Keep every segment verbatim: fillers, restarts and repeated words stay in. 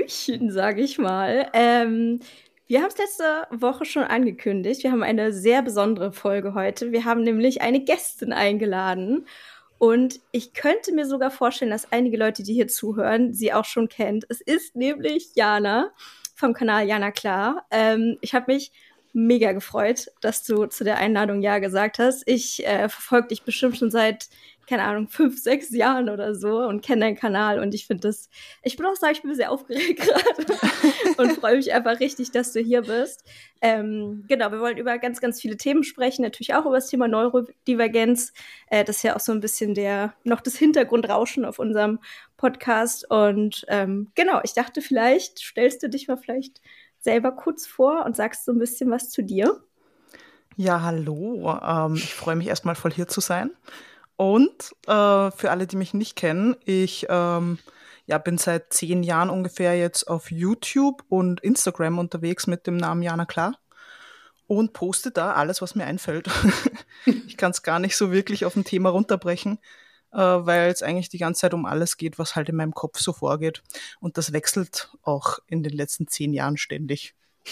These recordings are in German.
Hallöchen, sage ich mal. Ähm, wir haben es letzte Woche schon angekündigt. Wir haben eine sehr besondere Folge heute. Wir haben nämlich eine Gästin eingeladen. Und ich könnte mir sogar vorstellen, dass einige Leute, die hier zuhören, sie auch schon kennt. Es ist nämlich Jana vom Kanal Jana Klar. Ähm, ich habe mich mega gefreut, dass du zu der Einladung Ja gesagt hast. Ich äh, verfolge dich bestimmt schon seit, keine Ahnung, fünf, sechs Jahren oder so und kenne deinen Kanal. Und ich finde das, ich bin auch sagen, ich bin sehr aufgeregt gerade und freue mich einfach richtig, dass du hier bist. Ähm, genau, wir wollen über ganz, ganz viele Themen sprechen, natürlich auch über das Thema Neurodivergenz. Äh, das ist ja auch so ein bisschen der, noch das Hintergrundrauschen auf unserem Podcast. Und ähm, genau, ich dachte, vielleicht stellst du dich mal vielleicht selber kurz vor und sagst so ein bisschen was zu dir. Ja, hallo. Ähm, ich freue mich erstmal voll hier zu sein. Und äh, für alle, die mich nicht kennen, ich ähm, ja, bin seit zehn Jahren ungefähr jetzt auf YouTube und Instagram unterwegs mit dem Namen Jana Klar und poste da alles, was mir einfällt. Ich kann es gar nicht so wirklich auf ein Thema runterbrechen, äh, weil es eigentlich die ganze Zeit um alles geht, was halt in meinem Kopf so vorgeht. Und das wechselt auch in den letzten zehn Jahren ständig.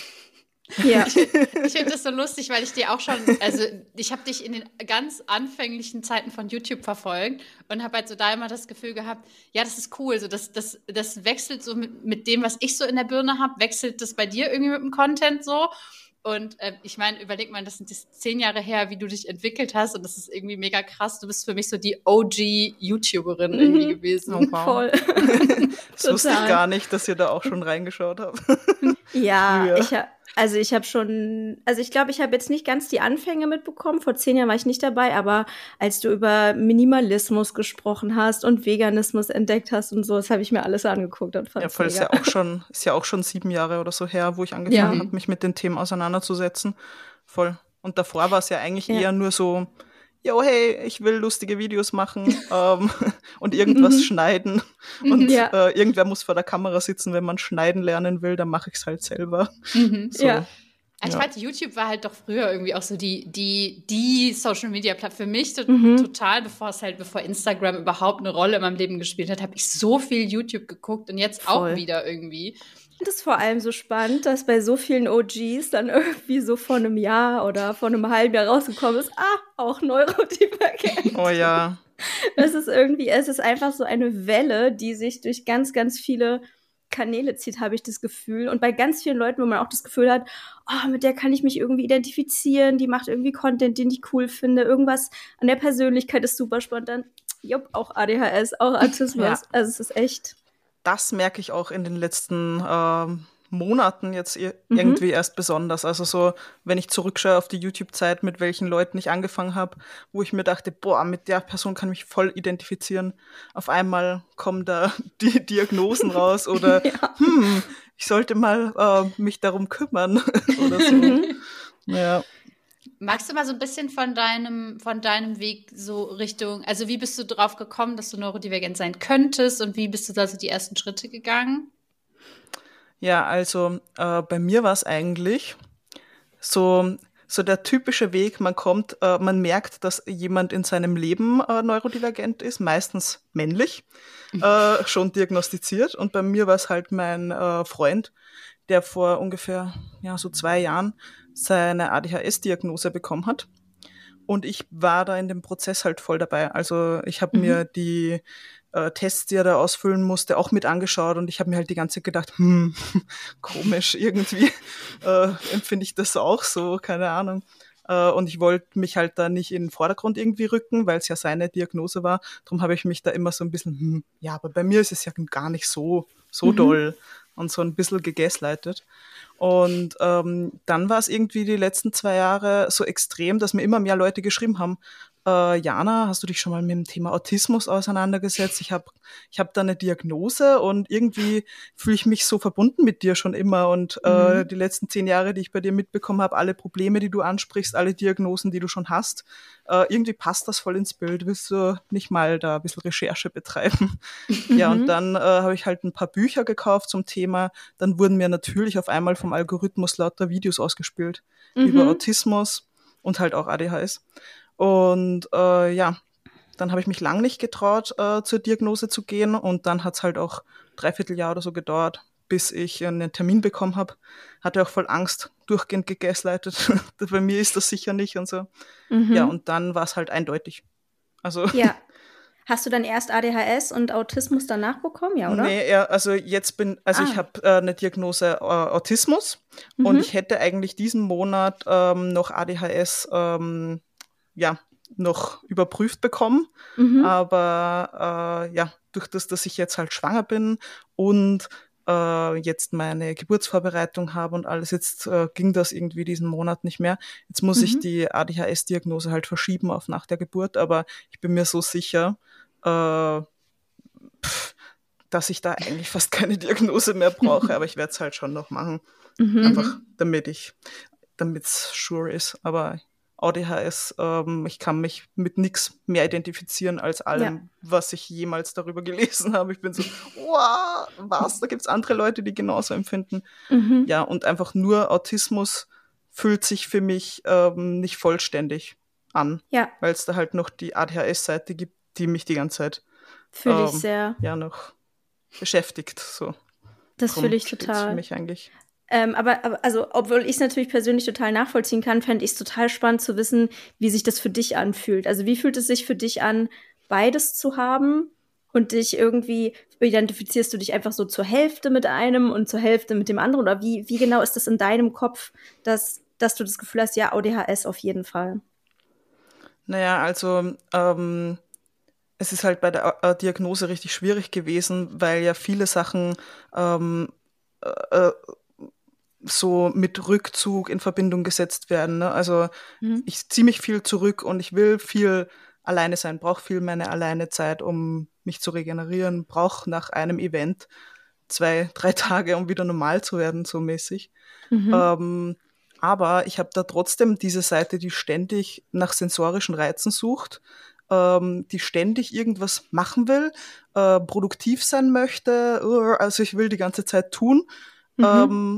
Ja. Ich, ich finde das so lustig, weil ich dir auch schon, also ich habe dich in den ganz anfänglichen Zeiten von YouTube verfolgt und habe halt so da immer das Gefühl gehabt, ja, das ist cool, so das, das, das wechselt so mit, mit dem, was ich so in der Birne habe, wechselt das bei dir irgendwie mit dem Content so. Und äh, ich meine, überleg mal, das sind jetzt zehn Jahre her, wie du dich entwickelt hast und das ist irgendwie mega krass. Du bist für mich so die O G-YouTuberin mhm. irgendwie gewesen. Oh, wow. Voll. Das wusste ich gar nicht, dass ihr da auch schon reingeschaut habt. Ja, Früher. ich habe Also ich habe schon, also ich glaube, ich habe jetzt nicht ganz die Anfänge mitbekommen. Vor zehn Jahren war ich nicht dabei, aber als du über Minimalismus gesprochen hast und Veganismus entdeckt hast und so, das habe ich mir alles angeguckt und fand ja, voll, mega. Ist ja auch schon, ist ja auch schon sieben Jahre oder so her, wo ich angefangen ja. habe, mich mit den Themen auseinanderzusetzen. Voll. Und davor war es ja eigentlich ja. eher nur so, jo, hey, ich will lustige Videos machen ähm, und irgendwas mhm. schneiden. Und ja. äh, irgendwer muss vor der Kamera sitzen, wenn man schneiden lernen will, dann mache ich es halt selber. Mhm. So. Ja. Ich ja. fand, YouTube war halt doch früher irgendwie auch so die, die, die Social-Media-Plattform. Für mich so Mhm. total, bevor es halt, bevor Instagram überhaupt eine Rolle in meinem Leben gespielt hat, habe ich so viel YouTube geguckt und jetzt Voll. auch wieder irgendwie. Das ist vor allem so spannend, dass bei so vielen O Gs dann irgendwie so vor einem Jahr oder vor einem halben Jahr rausgekommen ist, ah, auch Neurodivergent. Oh ja. Das ist irgendwie, es ist einfach so eine Welle, die sich durch ganz, ganz viele Kanäle zieht, habe ich das Gefühl. Und bei ganz vielen Leuten, wo man auch das Gefühl hat, oh, mit der kann ich mich irgendwie identifizieren, die macht irgendwie Content, den ich cool finde, irgendwas an der Persönlichkeit ist super spannend, dann, jupp, auch A D H S, auch Autismus. Ja. Also es ist echt... Das merke ich auch in den letzten ähm, Monaten jetzt ir- mhm. irgendwie erst besonders. Also so, wenn ich zurückschaue auf die YouTube-Zeit, mit welchen Leuten ich angefangen habe, wo ich mir dachte, boah, mit der Person kann ich mich voll identifizieren. Auf einmal kommen da die Diagnosen raus oder ja. hm, ich sollte mal äh, mich darum kümmern oder so. Ja. Magst du mal so ein bisschen von deinem, von deinem Weg so Richtung, also wie bist du drauf gekommen, dass du neurodivergent sein könntest und wie bist du da so die ersten Schritte gegangen? Ja, also äh, bei mir war es eigentlich so, so der typische Weg, man kommt, äh, man merkt, dass jemand in seinem Leben äh, neurodivergent ist, meistens männlich, äh, schon diagnostiziert. Und bei mir war es halt mein äh, Freund, der vor ungefähr ja, so zwei Jahren seine A D H S-Diagnose bekommen hat. Und ich war da in dem Prozess halt voll dabei. Also ich habe mhm. mir die äh, Tests, die er da ausfüllen musste, auch mit angeschaut und ich habe mir halt die ganze Zeit gedacht, hm, komisch, irgendwie äh, empfinde ich das auch so, keine Ahnung. Äh, und ich wollte mich halt da nicht in den Vordergrund irgendwie rücken, weil es ja seine Diagnose war. Darum habe ich mich da immer so ein bisschen, hm, ja, aber bei mir ist es ja gar nicht so, so mhm. doll und so ein bisschen gegaslightet. Und ähm, dann war es irgendwie die letzten zwei Jahre so extrem, dass mir immer mehr Leute geschrieben haben, äh, Jana, hast du dich schon mal mit dem Thema Autismus auseinandergesetzt? Ich habe ich hab da eine Diagnose und irgendwie fühle ich mich so verbunden mit dir schon immer. Und äh, mhm. die letzten zehn Jahre, die ich bei dir mitbekommen habe, alle Probleme, die du ansprichst, alle Diagnosen, die du schon hast, äh, irgendwie passt das voll ins Bild. Willst du nicht mal da ein bisschen Recherche betreiben? Mhm. Ja, und dann äh, habe ich halt ein paar Bücher gekauft zum Thema. Dann wurden mir natürlich auf einmal vom Algorithmus lauter Videos ausgespielt mhm. über Autismus und halt auch A D H S. Und äh, ja, dann habe ich mich lang nicht getraut, äh, zur Diagnose zu gehen und dann hat es halt auch dreiviertel Jahr oder so gedauert, bis ich einen Termin bekommen habe. Hatte auch voll Angst, durchgehend gegaslightet. Bei mir ist das sicher nicht und so. Mhm. Ja, und dann war es halt eindeutig. Also Ja. Hast du dann erst A D H S und Autismus danach bekommen, ja, oder? Nee, ja, also jetzt bin, also Ah. ich habe äh, eine Diagnose äh, Autismus Mhm. und ich hätte eigentlich diesen Monat ähm, noch A D H S ähm, ja, noch überprüft bekommen. Mhm. Aber äh, ja, durch das, dass ich jetzt halt schwanger bin und äh, jetzt meine Geburtsvorbereitung habe und alles, jetzt äh, ging das irgendwie diesen Monat nicht mehr. Jetzt muss Mhm. ich die A D H S-Diagnose halt verschieben auf nach der Geburt, aber ich bin mir so sicher, äh, pff, dass ich da eigentlich fast keine Diagnose mehr brauche, aber ich werde es halt schon noch machen. Mhm. Einfach damit ich, damit es sure ist. Aber A D H S, ähm, ich kann mich mit nichts mehr identifizieren als allem, Ja. was ich jemals darüber gelesen habe. Ich bin so, wow, was? Da gibt es andere Leute, die genauso empfinden. Mhm. Ja, und einfach nur Autismus fühlt sich für mich ähm, nicht vollständig an, Ja, weil es da halt noch die A D H S-Seite gibt, die mich die ganze Zeit fühle ich ähm, sehr. ja noch beschäftigt. So. Das Drum fühle ich steht's total. für mich eigentlich. Ähm, aber, aber also, obwohl ich es natürlich persönlich total nachvollziehen kann, fände ich es total spannend zu wissen, wie sich das für dich anfühlt. Also wie fühlt es sich für dich an, beides zu haben und dich irgendwie, identifizierst du dich einfach so zur Hälfte mit einem und zur Hälfte mit dem anderen? Oder wie, wie genau ist das in deinem Kopf, dass, dass du das Gefühl hast, ja, A D H S auf jeden Fall? Naja, also ähm, es ist halt bei der äh, Diagnose richtig schwierig gewesen, weil ja viele Sachen ähm, äh, so mit Rückzug in Verbindung gesetzt werden. Ne? Also Mhm. ich ziehe mich viel zurück und ich will viel alleine sein, brauche viel meine alleine Zeit, um mich zu regenerieren, brauche nach einem Event zwei, drei Tage, um wieder normal zu werden, so mäßig. Mhm. Ähm, aber ich habe da trotzdem diese Seite, die ständig nach sensorischen Reizen sucht, ähm, die ständig irgendwas machen will, äh, produktiv sein möchte, uh, also ich will die ganze Zeit tun. Mhm. Ähm,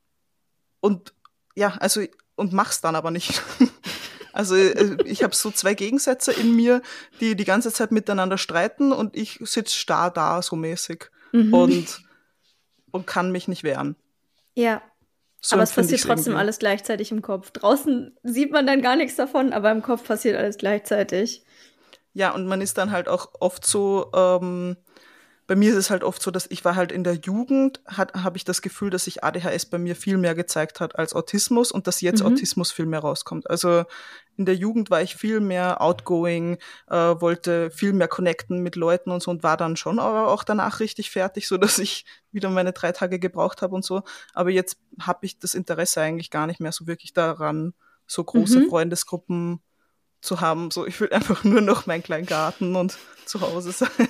und ja, also und mach's dann aber nicht. Also äh, ich habe so zwei Gegensätze in mir, die die ganze Zeit miteinander streiten und ich sitz starr da, so mäßig. Mhm. Und, und kann mich nicht wehren. Ja. So Aber es empfinde passiert ich's trotzdem irgendwie. alles gleichzeitig im Kopf. Draußen sieht man dann gar nichts davon, aber im Kopf passiert alles gleichzeitig. Ja, und man ist dann halt auch oft so, ähm, bei mir ist es halt oft so, dass ich war halt in der Jugend, habe ich das Gefühl, dass sich A D H S bei mir viel mehr gezeigt hat als Autismus und dass jetzt Mhm. Autismus viel mehr rauskommt. Also in der Jugend war ich viel mehr outgoing, äh, wollte viel mehr connecten mit Leuten und so und war dann schon aber auch danach richtig fertig, so dass ich wieder meine drei Tage gebraucht habe und so. Aber jetzt habe ich das Interesse eigentlich gar nicht mehr so wirklich daran, so große Mhm. Freundesgruppen zu haben. So, ich will einfach nur noch meinen kleinen Garten und zu Hause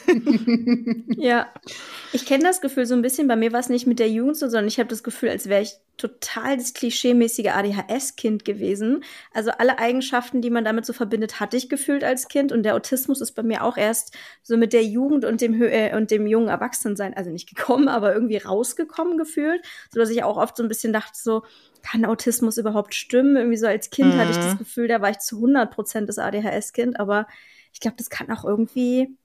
sein. Ja, ich kenne das Gefühl so ein bisschen. Bei mir war es nicht mit der Jugend so, sondern ich habe das Gefühl, als wäre ich total das klischeemäßige A D H S-Kind gewesen. Also alle Eigenschaften, die man damit so verbindet, hatte ich gefühlt als Kind. Und der Autismus ist bei mir auch erst so mit der Jugend und dem, Hö- äh, und dem jungen Erwachsensein, also nicht gekommen, aber irgendwie rausgekommen gefühlt. Sodass ich auch oft so ein bisschen dachte so, kann Autismus überhaupt stimmen? Irgendwie so als Kind hatte ich das Mhm. Gefühl, da war ich zu hundert Prozent das A D H S-Kind. Aber ich glaube, das kann auch irgendwie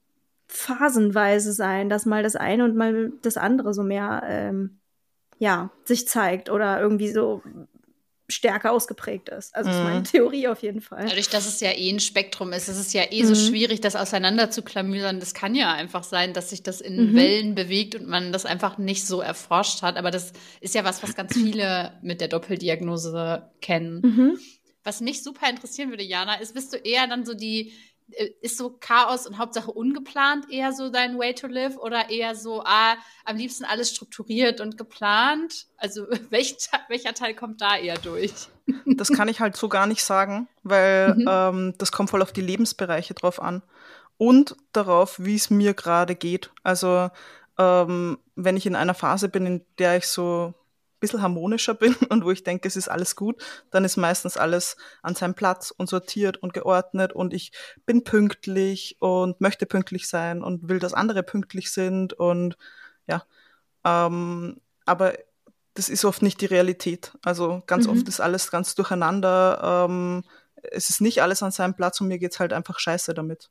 phasenweise sein, dass mal das eine und mal das andere so mehr ähm, ja, sich zeigt oder irgendwie so stärker ausgeprägt ist. Also das ist meine Mhm. Theorie auf jeden Fall. Dadurch, dass es ja eh ein Spektrum ist, ist es ja eh so Mhm. schwierig, das auseinander zu klamüsern. Das kann ja einfach sein, dass sich das in Mhm. Wellen bewegt und man das einfach nicht so erforscht hat. Aber das ist ja was, was ganz viele mit der Doppeldiagnose kennen. Mhm. Was mich super interessieren würde, Jana, ist, bist du eher dann so die, äh, ist so Chaos und Hauptsache ungeplant eher so dein Way to live oder eher so, ah, am liebsten alles strukturiert und geplant? Also welch, welcher Teil kommt da eher durch? Das kann ich halt so gar nicht sagen, weil Mhm. ähm, das kommt voll auf die Lebensbereiche drauf an und darauf, wie es mir gerade geht. Also ähm, wenn ich in einer Phase bin, in der ich so ein bisschen harmonischer bin und wo ich denke, es ist alles gut, dann ist meistens alles an seinem Platz und sortiert und geordnet und ich bin pünktlich und möchte pünktlich sein und will, dass andere pünktlich sind und ja, ähm, aber das ist oft nicht die Realität. Also ganz oft Mhm. ist alles ganz durcheinander. Ähm, es ist nicht alles an seinem Platz und mir geht's halt einfach scheiße damit.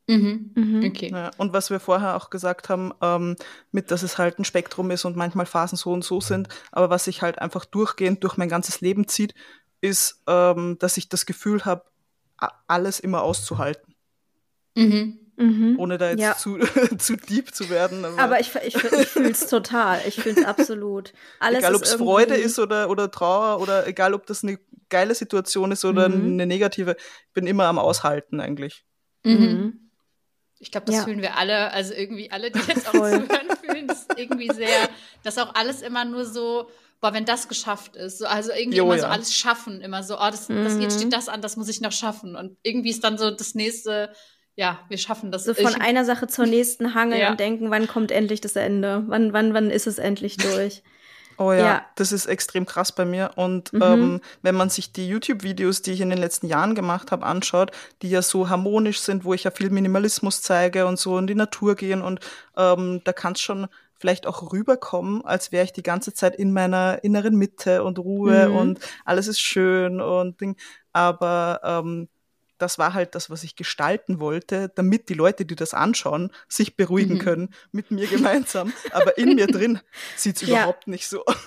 Mhm. Mhm. Okay. Ja, und was wir vorher auch gesagt haben, ähm, mit, dass es halt ein Spektrum ist und manchmal Phasen so und so sind, aber was sich halt einfach durchgehend durch mein ganzes Leben zieht, ist, ähm, dass ich das Gefühl habe, alles immer auszuhalten. Mhm. Mhm. Ohne da jetzt ja. zu, zu deep zu werden. Aber, aber ich, ich, ich fühle es total. Ich fühle es absolut. Alles egal, ob es Freude ist oder, oder Trauer oder egal, ob das eine geile Situation ist oder mhm. eine negative, ich bin immer am Aushalten eigentlich. Mhm. Ich glaube, das ja. fühlen wir alle, also irgendwie alle, die jetzt auch zuhören, fühlen das irgendwie sehr, dass auch alles immer nur so, boah, wenn das geschafft ist, so, also irgendwie jo, immer ja. so alles schaffen, immer so, oh, das, mhm. das, jetzt steht das an, das muss ich noch schaffen und irgendwie ist dann so das nächste, ja, wir schaffen das. So von ich, einer Sache zur nächsten hangeln ja. und denken, wann kommt endlich das Ende, wann, wann, wann ist es endlich durch. Oh ja, ja, das ist extrem krass bei mir. Und mhm. ähm, wenn man sich die YouTube-Videos, die ich in den letzten Jahren gemacht habe, anschaut, die ja so harmonisch sind, wo ich ja viel Minimalismus zeige und so in die Natur gehen und ähm, da kann es schon vielleicht auch rüberkommen, als wäre ich die ganze Zeit in meiner inneren Mitte und Ruhe mhm. und alles ist schön und Ding. Aber ähm, das war halt das, was ich gestalten wollte, damit die Leute, die das anschauen, sich beruhigen mhm. können, mit mir gemeinsam. Aber in mir drin sieht es ja. überhaupt nicht so aus.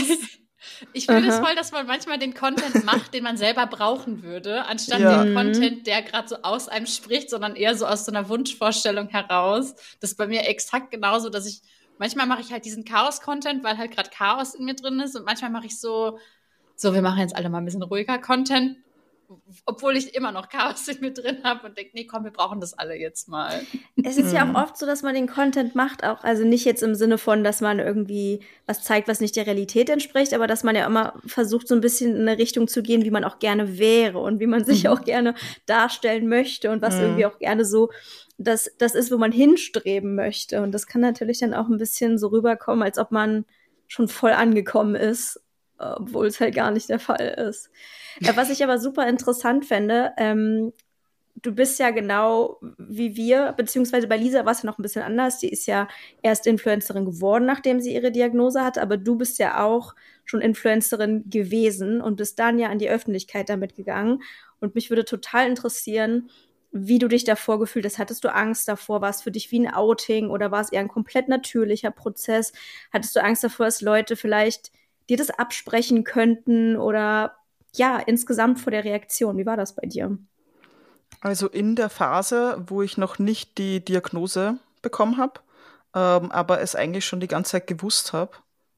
Ich fühle es voll, dass man manchmal den Content macht, den man selber brauchen würde, anstatt ja. den Content, der gerade so aus einem spricht, sondern eher so aus so einer Wunschvorstellung heraus. Das ist bei mir exakt genauso, dass ich, manchmal mache ich halt diesen Chaos-Content, weil halt gerade Chaos in mir drin ist und manchmal mache ich so, so, wir machen jetzt alle mal ein bisschen ruhiger Content, obwohl ich immer noch Chaos in mir drin habe und denke, nee, komm, wir brauchen das alle jetzt mal. Es ist ja auch oft so, dass man den Content macht, auch, also nicht jetzt im Sinne von, dass man irgendwie was zeigt, was nicht der Realität entspricht, aber dass man ja immer versucht, so ein bisschen in eine Richtung zu gehen, wie man auch gerne wäre und wie man sich mhm. auch gerne darstellen möchte und was mhm. irgendwie auch gerne so das, das ist, wo man hinstreben möchte. Und das kann natürlich dann auch ein bisschen so rüberkommen, als ob man schon voll angekommen ist, obwohl es halt gar nicht der Fall ist. Was ich aber super interessant fände, ähm, du bist ja genau wie wir, beziehungsweise bei Lisa war es ja noch ein bisschen anders. Die ist ja erst Influencerin geworden, nachdem sie ihre Diagnose hatte, aber du bist ja auch schon Influencerin gewesen und bist dann ja an die Öffentlichkeit damit gegangen. Und mich würde total interessieren, wie du dich davor gefühlt hast. Hattest du Angst davor? War es für dich wie ein Outing oder war es eher ein komplett natürlicher Prozess? Hattest du Angst davor, dass Leute vielleicht dir das absprechen könnten oder ja, insgesamt vor der Reaktion? Wie war das bei dir? Also in der Phase, wo ich noch nicht die Diagnose bekommen habe, ähm, aber es eigentlich schon die ganze Zeit gewusst habe,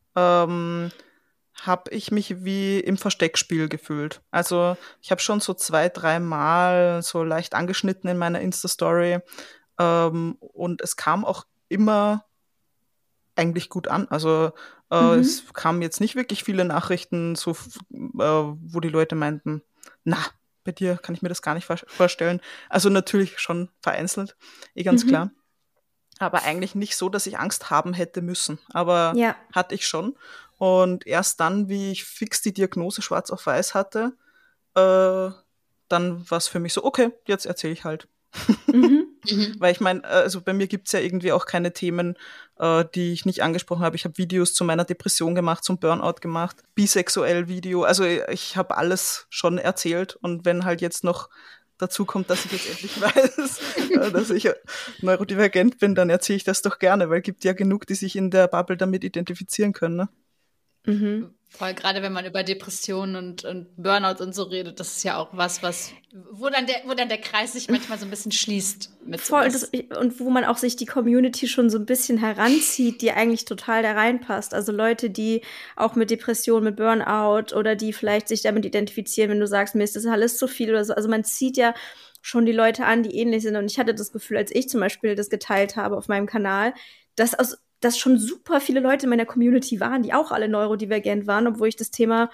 ähm, habe ich mich wie im Versteckspiel gefühlt. Also ich habe schon so zwei, drei Mal so leicht angeschnitten in meiner Insta-Story ähm, und es kam auch immer eigentlich gut an. Also äh, mhm. es kamen jetzt nicht wirklich viele Nachrichten, so, äh, wo die Leute meinten, na, bei dir kann ich mir das gar nicht vorstellen. Also natürlich schon vereinzelt, eh ganz mhm. klar. Aber eigentlich nicht so, dass ich Angst haben hätte müssen. Aber ja. hatte ich schon. Und erst dann, wie ich fix die Diagnose schwarz auf weiß hatte, äh, dann war es für mich so, okay, jetzt erzähle ich halt. Mhm. Mhm. Weil ich meine, also bei mir gibt's ja irgendwie auch keine Themen, äh, die ich nicht angesprochen habe. Ich habe Videos zu meiner Depression gemacht, zum Burnout gemacht, bisexuell Video. Also ich habe alles schon erzählt. Und wenn halt jetzt noch dazu kommt, dass ich jetzt endlich weiß, äh, dass ich neurodivergent bin, dann erzähle ich das doch gerne, weil es gibt ja genug, die sich in der Bubble damit identifizieren können. Ne? Mhm. Vor allem gerade wenn man über Depressionen und, und Burnout und so redet, das ist ja auch was, was wo dann der, wo dann der Kreis sich manchmal so ein bisschen schließt. Mit Voll, das, und wo man auch sich die Community schon so ein bisschen heranzieht, die eigentlich total da reinpasst. Also Leute, die auch mit Depressionen, mit Burnout oder die vielleicht sich damit identifizieren, wenn du sagst, mir ist das alles zu viel oder so. Also man zieht ja schon die Leute an, die ähnlich sind. Und ich hatte das Gefühl, als ich zum Beispiel das geteilt habe auf meinem Kanal, dass aus dass schon super viele Leute in meiner Community waren, die auch alle neurodivergent waren, obwohl ich das Thema,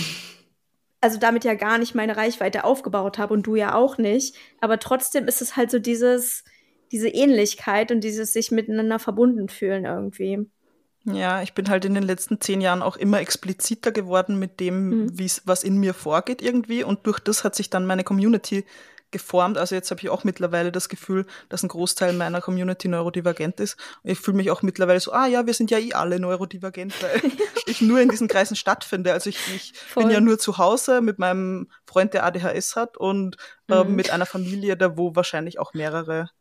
also damit ja gar nicht meine Reichweite aufgebaut habe und du ja auch nicht. Aber trotzdem ist es halt so dieses, diese Ähnlichkeit und dieses sich miteinander verbunden fühlen irgendwie. Ja, ich bin halt in den letzten zehn Jahren auch immer expliziter geworden mit dem, mhm. wie's, was in mir vorgeht irgendwie. Und durch das hat sich dann meine Community geformt. Also jetzt habe ich auch mittlerweile das Gefühl, dass ein Großteil meiner Community neurodivergent ist. Und ich fühle mich auch mittlerweile so, ah ja, wir sind ja eh alle neurodivergent, weil ich nur in diesen Kreisen stattfinde. Also ich, ich bin ja nur zu Hause mit meinem Freund, der A D H S hat und äh, mhm. mit einer Familie, da wo wahrscheinlich auch mehrere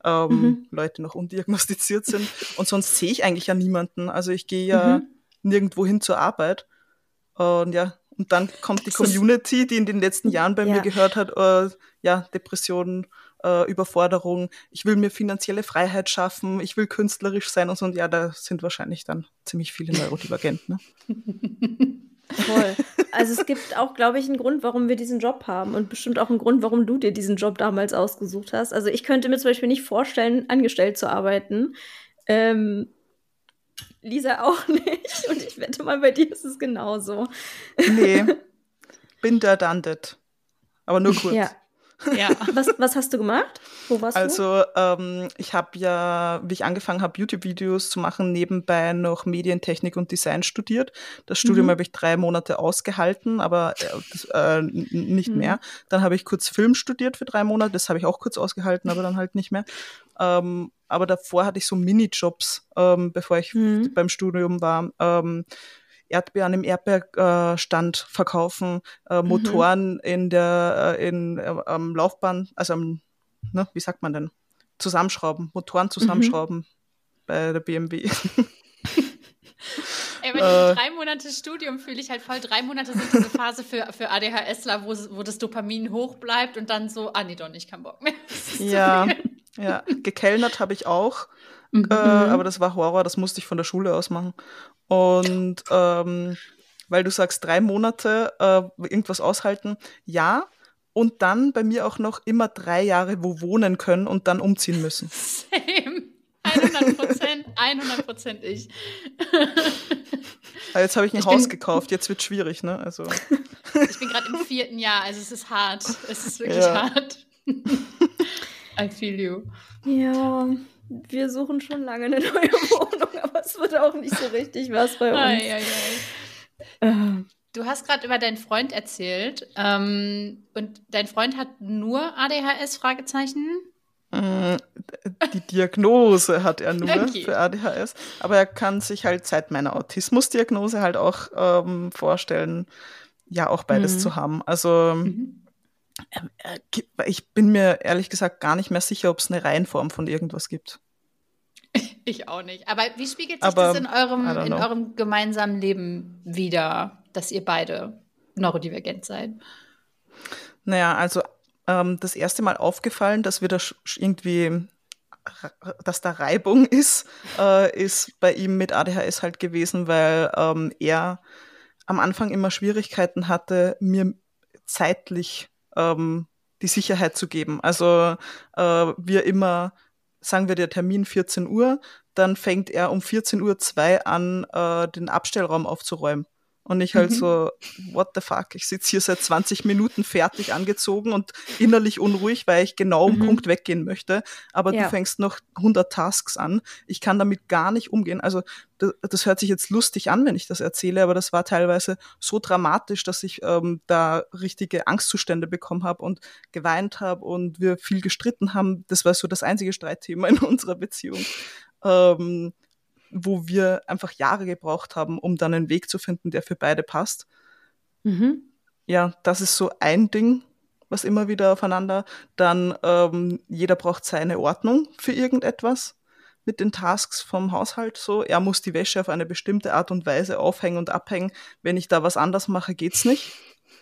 ähm, Mhm. Leute noch undiagnostiziert sind. Und sonst sehe ich eigentlich ja niemanden. Also ich gehe ja Mhm. nirgendwo hin zur Arbeit. Und ja, und dann kommt die Das ist, Community, die in den letzten Jahren bei mir ja, gehört hat, äh, ja, Depressionen, äh, Überforderung, ich will mir finanzielle Freiheit schaffen, ich will künstlerisch sein und so. Und ja, da sind wahrscheinlich dann ziemlich viele neurodivergent, ne? voll. Also es gibt auch, glaube ich, einen Grund, warum wir diesen Job haben und bestimmt auch einen Grund, warum du dir diesen Job damals ausgesucht hast. Also ich könnte mir zum Beispiel nicht vorstellen, angestellt zu arbeiten. Ähm, Lisa auch nicht. Und ich wette mal, bei dir ist es genauso. Nee, bin da done that. Aber nur kurz. Ja. Ja. Was, was hast du gemacht? Wo warst du? Also ähm, ich habe ja, wie ich angefangen habe, YouTube-Videos zu machen, nebenbei noch Medientechnik und Design studiert. Das Studium Mhm. habe ich drei Monate ausgehalten, aber äh, das, äh, n- nicht Mhm. mehr. Dann habe ich kurz Film studiert für drei Monate. Das habe ich auch kurz ausgehalten, aber dann halt nicht mehr. Ähm, aber davor hatte ich so Minijobs, ähm, bevor ich Mhm. beim Studium war. Ähm, Erdbeeren im Erdbeerstand verkaufen, äh, Mhm. Motoren in der äh, in äh, am Laufbahn, also am, ne, wie sagt man denn? Zusammenschrauben, Motoren Mhm. zusammenschrauben bei der B M W. Ey, bei Äh. diesen drei Monate Studium fühle ich halt voll, drei Monate sind diese Phase für, für ADHSler, wo, wo das Dopamin hoch bleibt und dann so, ah nee, doch nicht, kein Bock mehr. Das ist zu Ja, viel. ja, gekellnert habe ich auch, Mhm. äh, aber das war Horror, das musste ich von der Schule aus machen. Und ähm, weil du sagst, drei Monate äh, irgendwas aushalten, ja. Und dann bei mir auch noch immer drei Jahre wo wohnen können und dann umziehen müssen. Same. hundert Prozent, hundert Prozent ich. Aber jetzt habe ich ein Ich Haus bin- gekauft, jetzt wird schwierig, ne? Also Ich bin gerade im vierten Jahr, also es ist hart. Es ist wirklich Ja. hart. I feel you. Ja, wir suchen schon lange eine neue Wohnung, aber es wird auch nicht so richtig was bei uns. Ei, ei, ei. Äh, Du hast gerade über deinen Freund erzählt. Ähm, und dein Freund hat nur A D H S? Fragezeichen? mm, die Diagnose hat er nur Okay. für A D H S, aber er kann sich halt seit meiner Autismusdiagnose halt auch ähm, vorstellen, ja auch beides Mhm. zu haben. Also Mhm. äh, gi- ich bin mir ehrlich gesagt gar nicht mehr sicher, ob es eine Reihenform von irgendwas gibt. Ich auch nicht. Aber wie spiegelt sich Aber das in eurem, I don't in know. eurem gemeinsamen Leben wider, dass ihr beide neurodivergent seid? Naja, also ähm, das erste Mal aufgefallen, dass wir da sch- sch- irgendwie, ra- dass da Reibung ist, äh, ist bei ihm mit A D H S halt gewesen, weil ähm, er am Anfang immer Schwierigkeiten hatte, mir zeitlich ähm, die Sicherheit zu geben. Also äh, wir immer, sagen wir der Termin vierzehn Uhr, dann fängt er um vierzehn Uhr zwei an, äh, den Abstellraum aufzuräumen. Und ich halt Mhm. so, what the fuck, ich sitze hier seit zwanzig Minuten fertig angezogen und innerlich unruhig, weil ich genau um Mhm. Punkt weggehen möchte. Aber Ja. du fängst noch hundert Tasks an. Ich kann damit gar nicht umgehen. Also das, das hört sich jetzt lustig an, wenn ich das erzähle, aber das war teilweise so dramatisch, dass ich ähm, da richtige Angstzustände bekommen habe und geweint habe und wir viel gestritten haben. Das war so das einzige Streitthema in unserer Beziehung. Ähm, wo wir einfach Jahre gebraucht haben, um dann einen Weg zu finden, der für beide passt. Mhm. Ja, das ist so ein Ding, was immer wieder aufeinander. Dann ähm, jeder braucht seine Ordnung für irgendetwas mit den Tasks vom Haushalt. So, er muss die Wäsche auf eine bestimmte Art und Weise aufhängen und abhängen. Wenn ich da was anders mache, geht's nicht.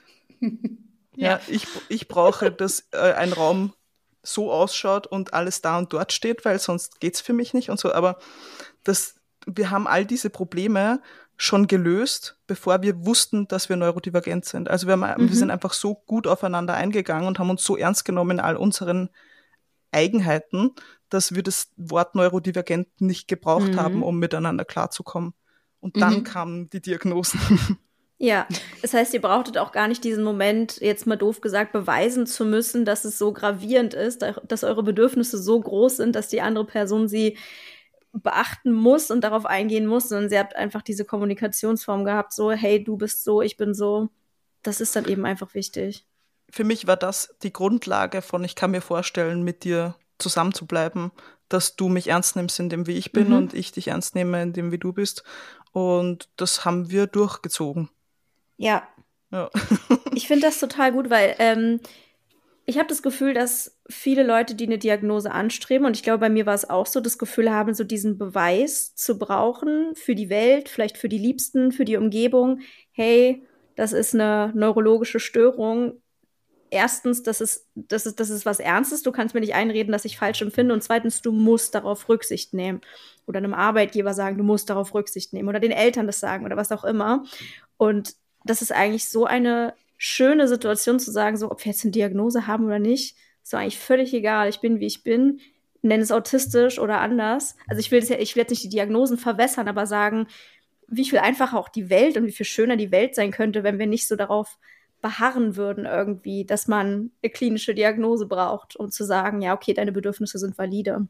Ja, Ja. ich, ich brauche, dass äh, ein Raum so ausschaut und alles da und dort steht, weil sonst geht's für mich nicht und so. Aber das, wir haben all diese Probleme schon gelöst, bevor wir wussten, dass wir neurodivergent sind. Also wir, haben, Mhm. wir sind einfach so gut aufeinander eingegangen und haben uns so ernst genommen in all unseren Eigenheiten, dass wir das Wort neurodivergent nicht gebraucht Mhm. haben, um miteinander klarzukommen. Und dann Mhm. kamen die Diagnosen. Ja, das heißt, ihr brauchtet auch gar nicht diesen Moment, jetzt mal doof gesagt, beweisen zu müssen, dass es so gravierend ist, da- dass eure Bedürfnisse so groß sind, dass die andere Person sie beachten muss und darauf eingehen muss, sondern sie habt einfach diese Kommunikationsform gehabt, so, hey, du bist so, ich bin so. Das ist dann eben einfach wichtig. Für mich war das die Grundlage von, ich kann mir vorstellen, mit dir zusammen zu bleiben, dass du mich ernst nimmst in dem, wie ich bin Mhm. und ich dich ernst nehme in dem, wie du bist. Und das haben wir durchgezogen. Ja, Ja. ich finde das total gut, weil ähm, ich habe das Gefühl, dass viele Leute, die eine Diagnose anstreben, und ich glaube, bei mir war es auch so, das Gefühl haben, so diesen Beweis zu brauchen für die Welt, vielleicht für die Liebsten, für die Umgebung. Hey, das ist eine neurologische Störung. Erstens, das ist, das ist, das ist was Ernstes. Du kannst mir nicht einreden, dass ich falsch empfinde. Und zweitens, du musst darauf Rücksicht nehmen. Oder einem Arbeitgeber sagen, du musst darauf Rücksicht nehmen. Oder den Eltern das sagen oder was auch immer. Und das ist eigentlich so eine schöne Situation zu sagen, so, ob wir jetzt eine Diagnose haben oder nicht, ist doch eigentlich völlig egal. Ich bin, wie ich bin. Nenn es autistisch oder anders. Also ich will, das ja, ich will jetzt nicht die Diagnosen verwässern, aber sagen, wie viel einfacher auch die Welt und wie viel schöner die Welt sein könnte, wenn wir nicht so darauf beharren würden irgendwie, dass man eine klinische Diagnose braucht, um zu sagen, ja, okay, deine Bedürfnisse sind valide.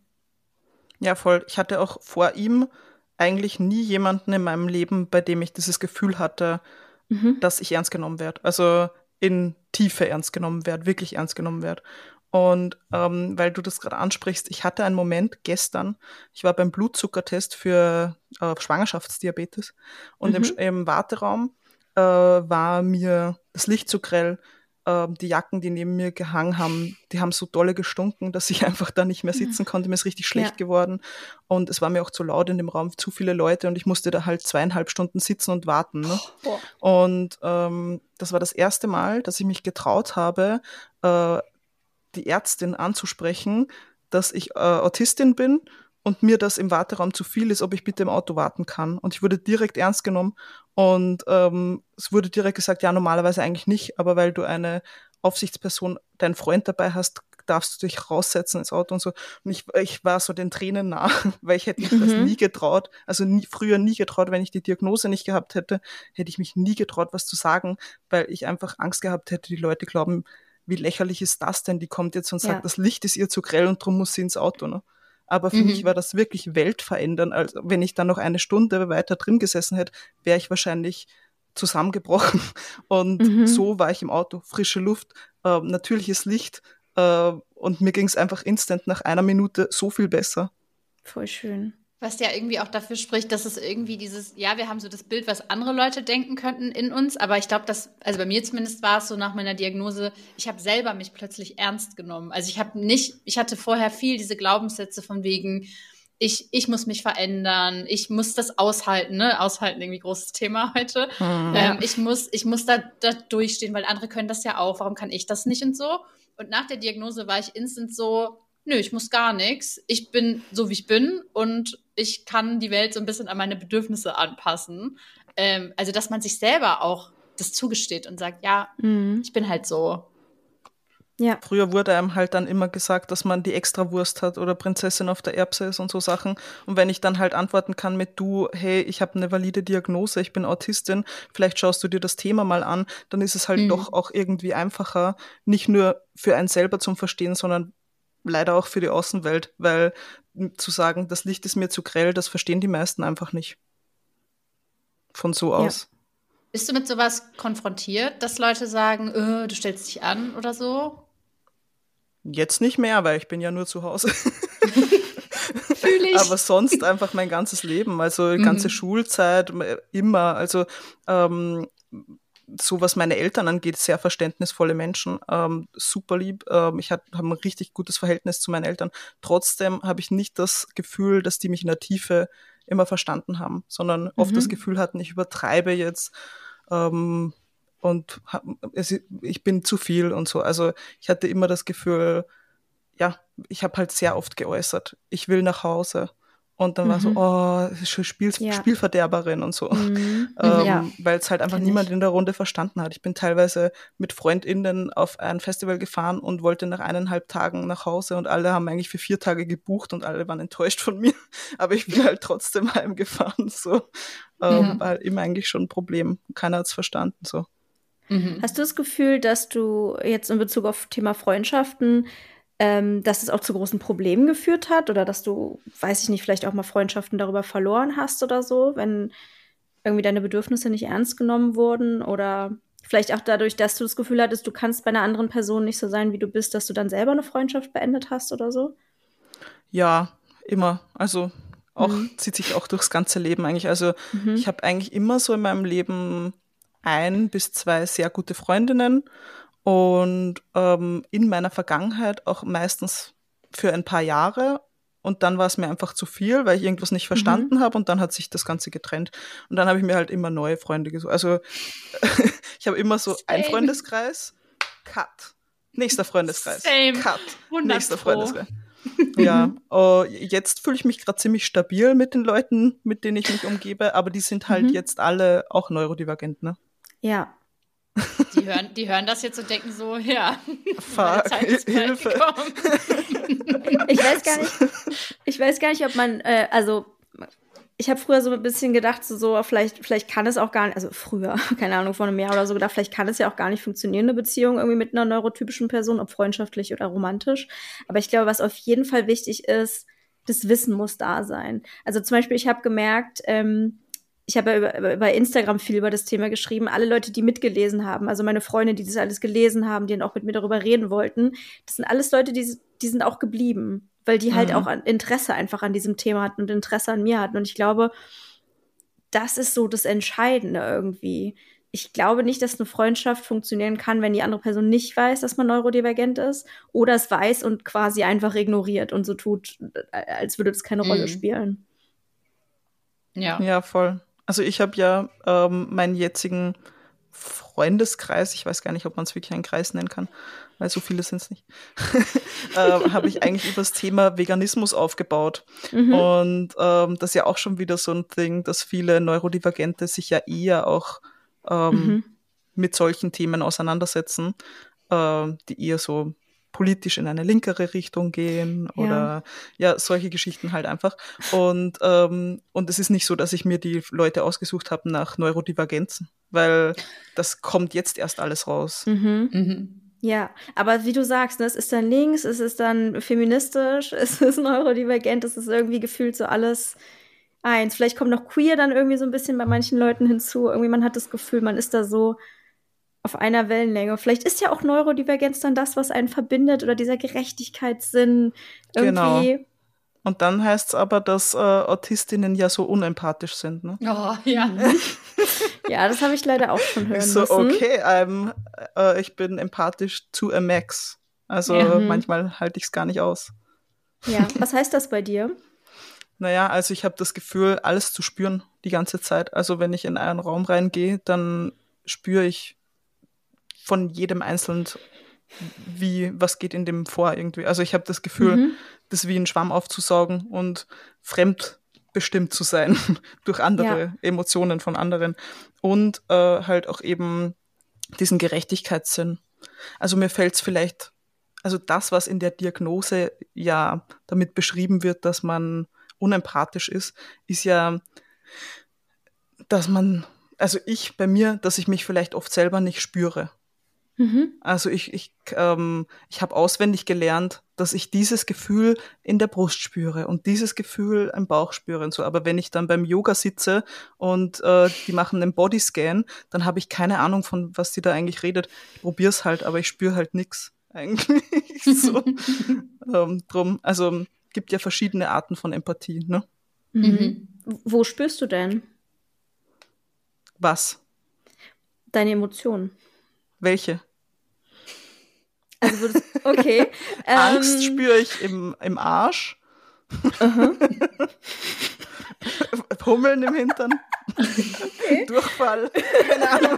Ja, voll. Ich hatte auch vor ihm eigentlich nie jemanden in meinem Leben, bei dem ich dieses Gefühl hatte, mhm. dass ich ernst genommen werde. Also in Tiefe ernst genommen werde, wirklich ernst genommen werde. Und ähm, weil du das gerade ansprichst, ich hatte einen Moment gestern, ich war beim Blutzuckertest für äh, Schwangerschaftsdiabetes und mhm. im, im Warteraum äh, war mir das Licht zu grell. Äh, die Jacken, die neben mir gehangen haben, die haben so dolle gestunken, dass ich einfach da nicht mehr sitzen konnte. Mir ist richtig schlecht ja. geworden. Und es war mir auch zu laut in dem Raum, zu viele Leute. Und ich musste da halt zweieinhalb Stunden sitzen und warten. Ne? Oh. Und ähm, das war das erste Mal, dass ich mich getraut habe, äh, die Ärztin anzusprechen, dass ich äh, Autistin bin und mir das im Warteraum zu viel ist, ob ich bitte im Auto warten kann. Und ich wurde direkt ernst genommen und ähm, es wurde direkt gesagt, ja, normalerweise eigentlich nicht, aber weil du eine Aufsichtsperson, deinen Freund dabei hast, darfst du dich raussetzen ins Auto und so. Und ich, ich war so den Tränen nah, weil ich hätte mich mhm. das nie getraut, also nie, früher nie getraut, wenn ich die Diagnose nicht gehabt hätte, hätte ich mich nie getraut, was zu sagen, weil ich einfach Angst gehabt hätte, die Leute glauben, wie lächerlich ist das denn? Die kommt jetzt und sagt, ja. das Licht ist ihr zu grell und darum muss sie ins Auto. Ne? Aber für mhm. mich war das wirklich weltverändernd. Also wenn ich dann noch eine Stunde weiter drin gesessen hätte, wäre ich wahrscheinlich zusammengebrochen. Und mhm. so war ich im Auto. Frische Luft, äh, natürliches Licht äh, und mir ging es einfach instant nach einer Minute so viel besser. Voll schön. Was ja irgendwie auch dafür spricht, dass es irgendwie dieses, ja, wir haben so das Bild, was andere Leute denken könnten in uns, aber ich glaube, dass, also bei mir zumindest war es so nach meiner Diagnose, ich habe selber mich plötzlich ernst genommen. Also ich habe nicht, ich hatte vorher viel diese Glaubenssätze von wegen, ich, ich muss mich verändern, ich muss das aushalten, ne, aushalten, irgendwie großes Thema heute. Mhm. Ähm, ich muss, ich muss da, da durchstehen, weil andere können das ja auch, warum kann ich das nicht und so? Und nach der Diagnose war ich instant so, nö, ich muss gar nichts. Ich bin so, wie ich bin und ich kann die Welt so ein bisschen an meine Bedürfnisse anpassen. Ähm, also, dass man sich selber auch das zugesteht und sagt, ja, mhm. ich bin halt so. Ja. Früher wurde einem halt dann immer gesagt, dass man die Extrawurst hat oder Prinzessin auf der Erbse ist und so Sachen. Und wenn ich dann halt antworten kann mit du, hey, ich habe eine valide Diagnose, ich bin Autistin, vielleicht schaust du dir das Thema mal an, dann ist es halt mhm. doch auch irgendwie einfacher, nicht nur für einen selber zum Verstehen, sondern leider auch für die Außenwelt, weil zu sagen, das Licht ist mir zu grell, das verstehen die meisten einfach nicht. Von so aus. Ja. Bist du mit sowas konfrontiert, dass Leute sagen, öh, du stellst dich an oder so? Jetzt nicht mehr, weil ich bin ja nur zu Hause. Fühl ich. Aber sonst einfach mein ganzes Leben, also die ganze mhm. Schulzeit, immer, also ähm, so was meine Eltern angeht, sehr verständnisvolle Menschen, ähm, super lieb. Ähm, ich habe hab ein richtig gutes Verhältnis zu meinen Eltern. Trotzdem habe ich nicht das Gefühl, dass die mich in der Tiefe immer verstanden haben, sondern mhm. oft das Gefühl hatten, ich übertreibe jetzt ähm, und hab, es, ich bin zu viel und so. Also ich hatte immer das Gefühl, ja, ich habe halt sehr oft geäußert, ich will nach Hause. Und dann mhm. war so, oh, Spiel, ja. Spielverderberin und so. Mhm. Ähm, ja. Weil es halt einfach Kenn niemand ich. in der Runde verstanden hat. Ich bin teilweise mit FreundInnen auf ein Festival gefahren und wollte nach eineinhalb Tagen nach Hause und alle haben eigentlich für vier Tage gebucht und alle waren enttäuscht von mir. Aber ich bin halt trotzdem heimgefahren. So. Ähm, ja. War halt immer eigentlich schon ein Problem. Keiner hat es verstanden. So. Mhm. Hast du das Gefühl, dass du jetzt in Bezug auf Thema Freundschaften Ähm, dass es auch zu großen Problemen geführt hat oder dass du, weiß ich nicht, vielleicht auch mal Freundschaften darüber verloren hast oder so, wenn irgendwie deine Bedürfnisse nicht ernst genommen wurden oder vielleicht auch dadurch, dass du das Gefühl hattest, du kannst bei einer anderen Person nicht so sein, wie du bist, dass du dann selber eine Freundschaft beendet hast oder so? Ja, immer. Also auch mhm. zieht sich auch durchs ganze Leben eigentlich. Also mhm. ich habe eigentlich immer so in meinem Leben ein bis zwei sehr gute Freundinnen. Und ähm, in meiner Vergangenheit auch meistens für ein paar Jahre. Und dann war es mir einfach zu viel, weil ich irgendwas nicht verstanden mhm. habe und dann hat sich das Ganze getrennt. Und dann habe ich mir halt immer neue Freunde gesucht. Also ich habe immer so einen Freundeskreis, Cut. Nächster Freundeskreis, Same. Cut. Nächster Pro. Freundeskreis. Ja, uh, jetzt fühle ich mich gerade ziemlich stabil mit den Leuten, mit denen ich mich umgebe, aber die sind halt mhm. jetzt alle auch neurodivergent, ne? Ja. Die hören, die hören das jetzt und denken so, ja, Fuck, Hilfe. Ich weiß gar nicht, ich weiß gar nicht, ob man, äh, also ich habe früher so ein bisschen gedacht, so, so vielleicht, vielleicht kann es auch gar nicht, also früher, keine Ahnung, vor einem Jahr oder so gedacht, vielleicht kann es ja auch gar nicht funktionieren, eine Beziehung irgendwie mit einer neurotypischen Person, ob freundschaftlich oder romantisch. Aber ich glaube, was auf jeden Fall wichtig ist, das Wissen muss da sein. Also zum Beispiel, ich habe gemerkt, ähm, ich habe ja über, über Instagram viel über das Thema geschrieben, alle Leute, die mitgelesen haben, also meine Freunde, die das alles gelesen haben, die dann auch mit mir darüber reden wollten, das sind alles Leute, die, die sind auch geblieben, weil die mhm. halt auch an Interesse einfach an diesem Thema hatten und Interesse an mir hatten. Und ich glaube, das ist so das Entscheidende irgendwie. Ich glaube nicht, dass eine Freundschaft funktionieren kann, wenn die andere Person nicht weiß, dass man neurodivergent ist oder es weiß und quasi einfach ignoriert und so tut, als würde das keine mhm. Rolle spielen. Ja, ja, voll. Also ich habe ja ähm, meinen jetzigen Freundeskreis, ich weiß gar nicht, ob man es wirklich einen Kreis nennen kann, weil so viele sind es nicht, äh, habe ich eigentlich über das Thema Veganismus aufgebaut. Mhm. Und ähm, das ist ja auch schon wieder so ein Ding, dass viele Neurodivergente sich ja eher auch ähm, mhm. mit solchen Themen auseinandersetzen, äh, die eher so politisch in eine linkere Richtung gehen oder ja, ja solche Geschichten halt einfach. Und, ähm, und es ist nicht so, dass ich mir die Leute ausgesucht habe nach Neurodivergenzen, weil das kommt jetzt erst alles raus. Mhm. Mhm. Ja, aber wie du sagst, ne, es ist dann links, es ist dann feministisch, es ist neurodivergent, es ist irgendwie gefühlt so alles eins. Vielleicht kommt noch queer dann irgendwie so ein bisschen bei manchen Leuten hinzu. Irgendwie man hat das Gefühl, man ist da so auf einer Wellenlänge. Vielleicht ist ja auch Neurodivergenz dann das, was einen verbindet oder dieser Gerechtigkeitssinn irgendwie. Genau. Und dann heißt es aber, dass äh, Autistinnen ja so unempathisch sind, ne? Oh, ja. Ja, das habe ich leider auch schon hören ich so, müssen. Okay, I'm, äh, ich bin empathisch to a max. Also ja. manchmal halte ich es gar nicht aus. Ja, was heißt das bei dir? Naja, also ich habe das Gefühl, alles zu spüren die ganze Zeit. Also wenn ich in einen Raum reingehe, dann spüre ich von jedem Einzelnen, wie, was geht in dem vor irgendwie. Also ich habe das Gefühl, mhm. das wie ein Schwamm aufzusaugen und fremdbestimmt zu sein durch andere ja. Emotionen von anderen. Und äh, halt auch eben diesen Gerechtigkeitssinn. Also mir fällt es vielleicht, also das, was in der Diagnose ja damit beschrieben wird, dass man unempathisch ist, ist ja, dass man, also ich bei mir, dass ich mich vielleicht oft selber nicht spüre. Mhm. Also ich, ich, ähm, ich habe auswendig gelernt, dass ich dieses Gefühl in der Brust spüre und dieses Gefühl im Bauch spüre und so. Aber wenn ich dann beim Yoga sitze und äh, die machen einen Bodyscan, dann habe ich keine Ahnung, von was die da eigentlich redet. Ich probiere es halt, aber ich spüre halt nichts eigentlich. so. ähm, drum, also gibt ja verschiedene Arten von Empathie, ne? Mhm. Wo spürst du denn? Was? Deine Emotionen. Welche? Also würdest, okay. Angst ähm, spüre ich im, im Arsch. Uh-huh. Hummeln im Hintern. Okay. Durchfall. Keine Ahnung.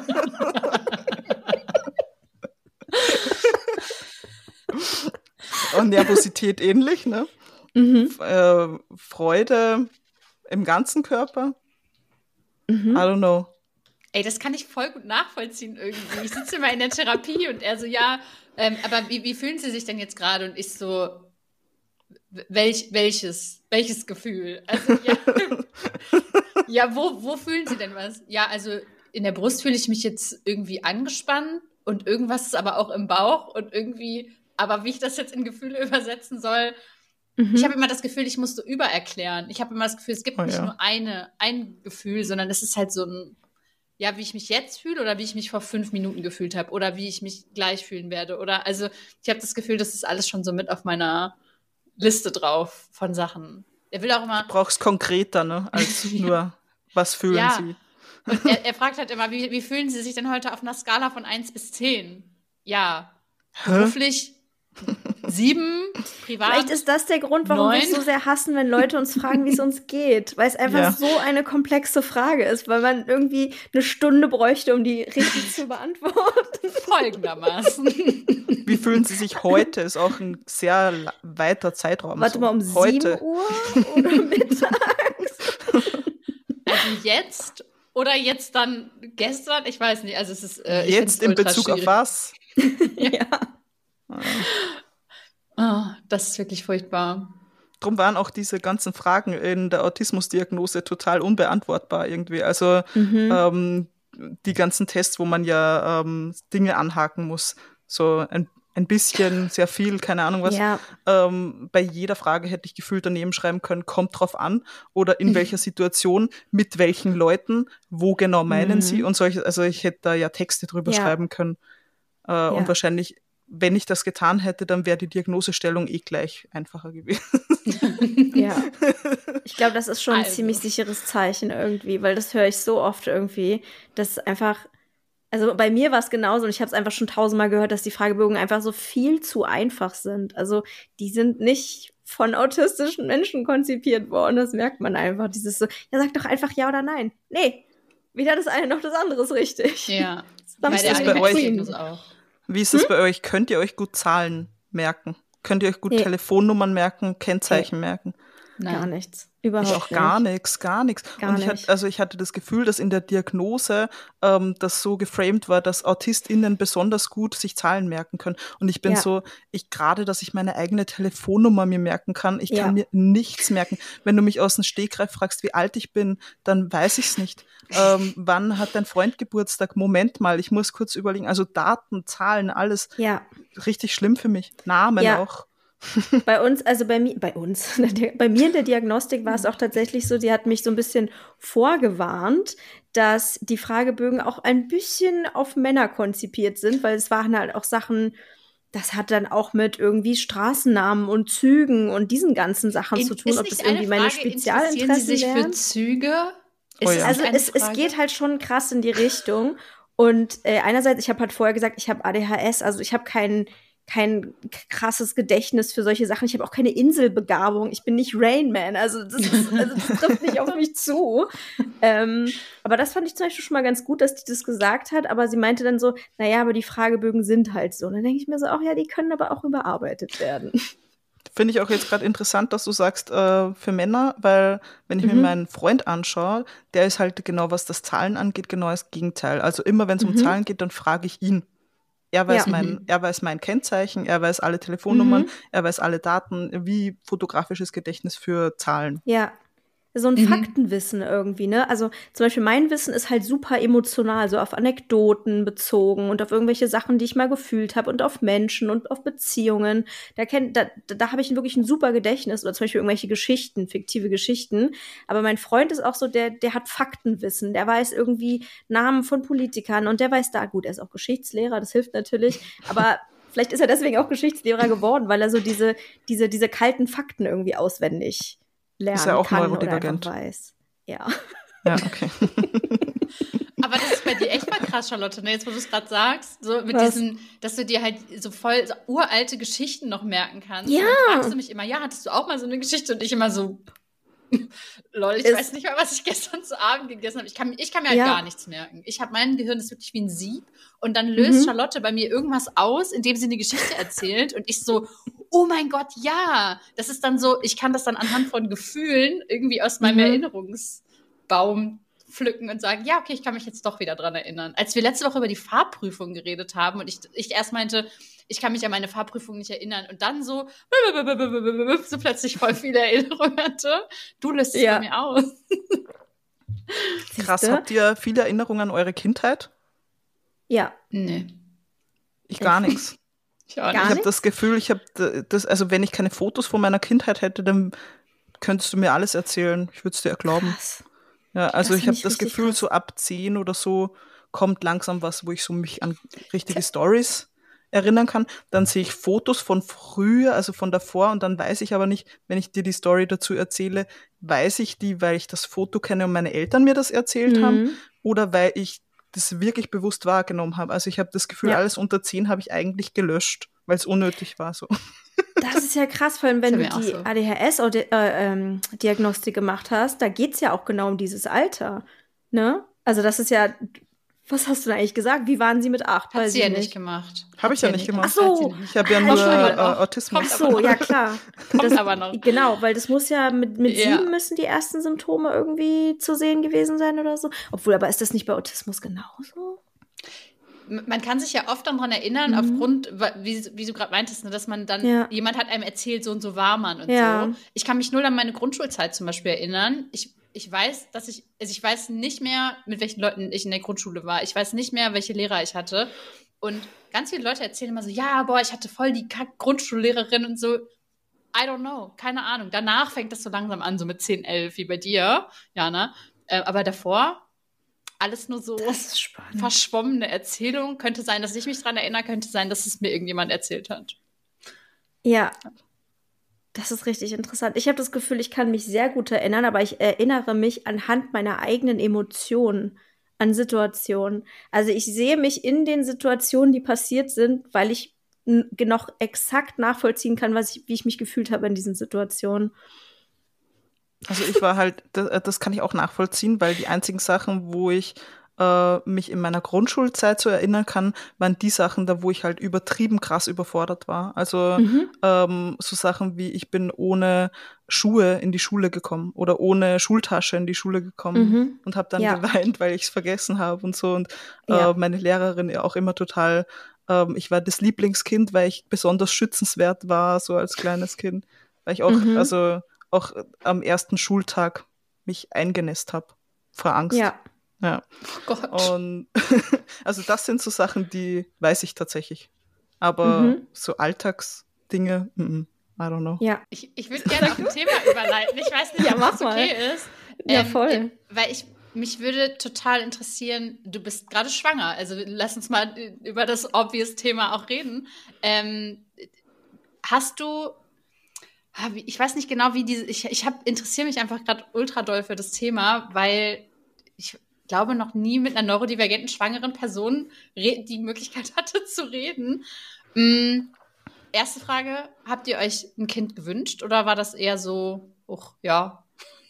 Und Nervosität ähnlich, ne? Mhm. Äh, Freude im ganzen Körper. Mhm. I don't know. Ey, das kann ich voll gut nachvollziehen irgendwie. Ich sitze immer in der Therapie und er so, ja, ähm, aber wie, wie fühlen Sie sich denn jetzt gerade? Und ich so, welch, welches, welches Gefühl? Also, ja, ja wo, wo fühlen Sie denn was? Ja, also in der Brust fühle ich mich jetzt irgendwie angespannt und irgendwas ist aber auch im Bauch und irgendwie, aber wie ich das jetzt in Gefühle übersetzen soll, mhm. ich habe immer das Gefühl, ich muss so übererklären. Ich habe immer das Gefühl, es gibt oh, nicht ja. nur eine, ein Gefühl, sondern es ist halt so ein, ja, wie ich mich jetzt fühle oder wie ich mich vor fünf Minuten gefühlt habe oder wie ich mich gleich fühlen werde. Oder also ich habe das Gefühl, das ist alles schon so mit auf meiner Liste drauf von Sachen. Er will auch immer. Du brauchst konkreter, ne, als nur, was fühlen ja. Sie? Und er, er fragt halt immer, wie, wie fühlen Sie sich denn heute auf einer Skala von eins bis zehn? ja, beruflich sieben, privat Vielleicht ist das der Grund, warum neun. wir es so sehr hassen, wenn Leute uns fragen, wie es uns geht. Weil es einfach Ja. so eine komplexe Frage ist, weil man irgendwie eine Stunde bräuchte, um die richtig zu beantworten. Folgendermaßen. Wie fühlen Sie sich heute? Ist auch ein sehr la- weiter Zeitraum. Warte so. mal, um heute. sieben Uhr oder mittags? Also jetzt oder jetzt dann gestern? Ich weiß nicht. Also es ist äh, ich Jetzt find's in ultra Bezug schwierig. auf was? Ja. Oh, das ist wirklich furchtbar. Drum waren auch diese ganzen Fragen in der Autismusdiagnose total unbeantwortbar irgendwie. Also Mhm. ähm, die ganzen Tests, wo man ja ähm, Dinge anhaken muss, so ein, ein bisschen, sehr viel, keine Ahnung was. Ja. Ähm, bei jeder Frage hätte ich gefühlt daneben schreiben können, kommt drauf an oder in welcher Situation, mit welchen Leuten, wo genau meinen Mhm. sie und solche. Also ich hätte da ja Texte drüber Ja. schreiben können. Äh, Und wahrscheinlich, wenn ich das getan hätte, dann wäre die Diagnosestellung eh gleich einfacher gewesen. Ja. Ich glaube, das ist schon ein Also. ziemlich sicheres Zeichen irgendwie, weil das höre ich so oft irgendwie, dass einfach, also bei mir war es genauso und ich habe es einfach schon tausendmal gehört, dass die Fragebögen einfach so viel zu einfach sind. Also die sind nicht von autistischen Menschen konzipiert worden, das merkt man einfach. Dieses so, ja, sag doch einfach ja oder nein. Nee, weder das eine noch das andere ist richtig. Ja. Dann Bei ist der das bei euch? Diagnose auch. Wie ist es bei euch? Könnt ihr euch gut Zahlen merken? Könnt ihr euch gut Nee. Telefonnummern merken, Kennzeichen merken? Nein. Gar nichts. Überhaupt Ich auch nicht. gar nichts, gar nichts. Gar Und ich nicht. hatte, also ich hatte das Gefühl, dass in der Diagnose ähm, das so geframed war, dass AutistInnen besonders gut sich Zahlen merken können. Und ich bin Ja. so, ich gerade, dass ich meine eigene Telefonnummer mir merken kann, ich Ja. kann mir nichts merken. Wenn du mich aus dem Stegreif fragst, wie alt ich bin, dann weiß ich es nicht. Ähm, wann hat dein Freund Geburtstag? Moment mal, ich muss kurz überlegen. Also Daten, Zahlen, alles Ja. richtig schlimm für mich. Namen Ja. auch. Bei uns, also bei mir, bei uns, bei mir in der Diagnostik war es auch tatsächlich so, die hat mich so ein bisschen vorgewarnt, dass die Fragebögen auch ein bisschen auf Männer konzipiert sind, weil es waren halt auch Sachen, das hat dann auch mit irgendwie Straßennamen und Zügen und diesen ganzen Sachen In- zu tun, ist ob nicht das irgendwie meine eine Frage, interessieren Sie Spezialinteressen sich für wären. Züge? Oh ja. das Also eine es, es Frage? geht halt schon krass in die Richtung. Und äh, einerseits, ich habe halt vorher gesagt, ich habe A D H S, also ich habe kein, kein krasses Gedächtnis für solche Sachen. Ich habe auch keine Inselbegabung. Ich bin nicht Rain Man. Also das, ist, also das trifft nicht auf mich zu. Ähm, aber das fand ich zum Beispiel schon mal ganz gut, dass die das gesagt hat. Aber sie meinte dann so, naja, aber die Fragebögen sind halt so. Und dann denke ich mir so, ach ja, die können aber auch überarbeitet werden. Finde ich auch jetzt gerade interessant, dass du sagst, äh, für Männer, weil wenn ich Mhm. mir meinen Freund anschaue, der ist halt genau, was das Zahlen angeht, genau das Gegenteil. Also immer, wenn es um Mhm. Zahlen geht, dann frage ich ihn. Er weiß, Ja. mein, Mhm. er weiß mein Kennzeichen, er weiß alle Telefonnummern, Mhm. er weiß alle Daten, wie fotografisches Gedächtnis für Zahlen. Ja, so ein Mhm. Faktenwissen irgendwie, ne? Also zum Beispiel mein Wissen ist halt super emotional, so auf Anekdoten bezogen und auf irgendwelche Sachen, die ich mal gefühlt habe und auf Menschen und auf Beziehungen. Da, kenn, da, da, da habe ich wirklich ein super Gedächtnis oder zum Beispiel irgendwelche Geschichten, fiktive Geschichten. Aber mein Freund ist auch so, der, der hat Faktenwissen, der weiß irgendwie Namen von Politikern und der weiß da, gut, er ist auch Geschichtslehrer, das hilft natürlich, aber vielleicht ist er deswegen auch Geschichtslehrer geworden, weil er so diese, diese, diese kalten Fakten irgendwie auswendig lernen Ist er auch kann oder neurodivergent? einfach weiß. Ja. Ja, okay. Aber das ist bei dir echt mal krass, Charlotte, ne? Jetzt, wo du es gerade sagst, so mit Was? diesen, dass du dir halt so voll so uralte Geschichten noch merken kannst. Ja. Und dann fragst du mich immer, ja, hattest du auch mal so eine Geschichte? Und ich immer so, lol, ich Ist- weiß nicht mal, was ich gestern zu Abend gegessen habe. Ich kann, ich kann mir halt Ja. gar nichts merken. Ich habe mein Gehirn ist wirklich wie ein Sieb und dann löst Mhm. Charlotte bei mir irgendwas aus, indem sie eine Geschichte erzählt und ich so, oh mein Gott, ja. Das ist dann so, ich kann das dann anhand von Gefühlen irgendwie aus meinem Mhm. Erinnerungsbaum pflücken und sagen, ja, okay, ich kann mich jetzt doch wieder dran erinnern. Als wir letzte Woche über die Fahrprüfung geredet haben und ich, ich erst meinte, ich kann mich an meine Fahrprüfung nicht erinnern und dann so, so plötzlich voll viele Erinnerungen hatte. Du löst es Ja. bei mir aus. Krass, Siehste? habt ihr viele Erinnerungen an eure Kindheit? Ja. Nee. Ich gar nichts. Ich auch Gar Ich habe nichts? das Gefühl, ich habe das, also wenn ich keine Fotos von meiner Kindheit hätte, dann könntest du mir alles erzählen. Ich würde es dir ja glauben. Krass. Ja, also Das ich find habe ich das richtig Gefühl, krass. so ab zehn oder so kommt langsam was, wo ich so mich an richtige Stories erinnern kann. Dann sehe ich Fotos von früher, also von davor, und dann weiß ich aber nicht, wenn ich dir die Story dazu erzähle, weiß ich die, weil ich das Foto kenne und meine Eltern mir das erzählt haben, Mhm. oder weil ich das wirklich bewusst wahrgenommen habe. Also ich habe das Gefühl, Ja. alles unter zehn habe ich eigentlich gelöscht, weil es unnötig war so. Das ist ja krass, vor allem wenn du Das ist bei mir die auch so. A D H S-Diagnostik gemacht hast, da geht es ja auch genau um dieses Alter. Ne? Also das ist ja, was hast du da eigentlich gesagt? Wie waren sie mit acht? Hat Weiß sie ich ja nicht gemacht. Hab Hat ich sie ja nicht gemacht. Ach so. Hat sie nicht. Ich habe ja Ah, nur Entschuldigung. äh, Autismus. Ach so, ja klar. Kommt Das- aber noch. Genau, weil das muss ja mit, mit Ja. sieben müssen die ersten Symptome irgendwie zu sehen gewesen sein oder so. Obwohl, aber ist das nicht bei Autismus genauso? Man kann sich ja oft daran erinnern, Mhm. aufgrund, wie, wie du gerade meintest, ne, dass man dann, Ja. jemand hat einem erzählt, so und so war man und Ja. so. Ich kann mich null an meine Grundschulzeit zum Beispiel erinnern. Ich, ich weiß, dass ich, also ich weiß nicht mehr, mit welchen Leuten ich in der Grundschule war. Ich weiß nicht mehr, welche Lehrer ich hatte. Und ganz viele Leute erzählen immer so, ja, boah, ich hatte voll die Kack-Grundschullehrerin und so. I don't know, keine Ahnung. Danach fängt das so langsam an, so mit zehn, elf, wie bei dir, Jana. Äh, aber davor alles nur so Das ist spannend. verschwommene Erzählung. Könnte sein, dass ich mich daran erinnere, könnte sein, dass es mir irgendjemand erzählt hat. Ja, das ist richtig interessant. Ich habe das Gefühl, ich kann mich sehr gut erinnern, aber ich erinnere mich anhand meiner eigenen Emotionen an Situationen. Also ich sehe mich in den Situationen, die passiert sind, weil ich n- noch exakt nachvollziehen kann, was ich, wie ich mich gefühlt habe in diesen Situationen. Also ich war halt, das, das kann ich auch nachvollziehen, weil die einzigen Sachen, wo ich äh, mich in meiner Grundschulzeit so erinnern kann, waren die Sachen, da wo ich halt übertrieben krass überfordert war. Also Mhm. ähm, so Sachen wie, ich bin ohne Schuhe in die Schule gekommen oder ohne Schultasche in die Schule gekommen Mhm. und habe dann Ja. geweint, weil ich es vergessen habe und so. Und äh, Ja. meine Lehrerin ja auch immer total, ähm, ich war das Lieblingskind, weil ich besonders schützenswert war, so als kleines Kind. Weil ich auch, Mhm. also auch am ersten Schultag mich eingenässt habe vor Angst. Ja. Ja. Oh Gott. Und also das sind so Sachen, die weiß ich tatsächlich. Aber Mhm. so Alltagsdinge, mm, mm, I don't know. Ja. Ich, ich würde gerne auf ein Thema überleiten. Ich weiß nicht, Ja, ob mach das okay mal. ist. Ja, voll. äh, Weil ich, mich würde total interessieren, du bist gerade schwanger, also lass uns mal äh, über das obvious Thema auch reden. Ähm, hast du, ah, wie- ich weiß nicht genau, wie diese, ich, ich hab, interessiere mich einfach gerade ultra doll für das Thema, weil ich glaube, noch nie mit einer neurodivergenten schwangeren Person re- die Möglichkeit hatte zu reden. Mm, erste Frage, habt ihr euch ein Kind gewünscht oder war das eher so, uch, ja.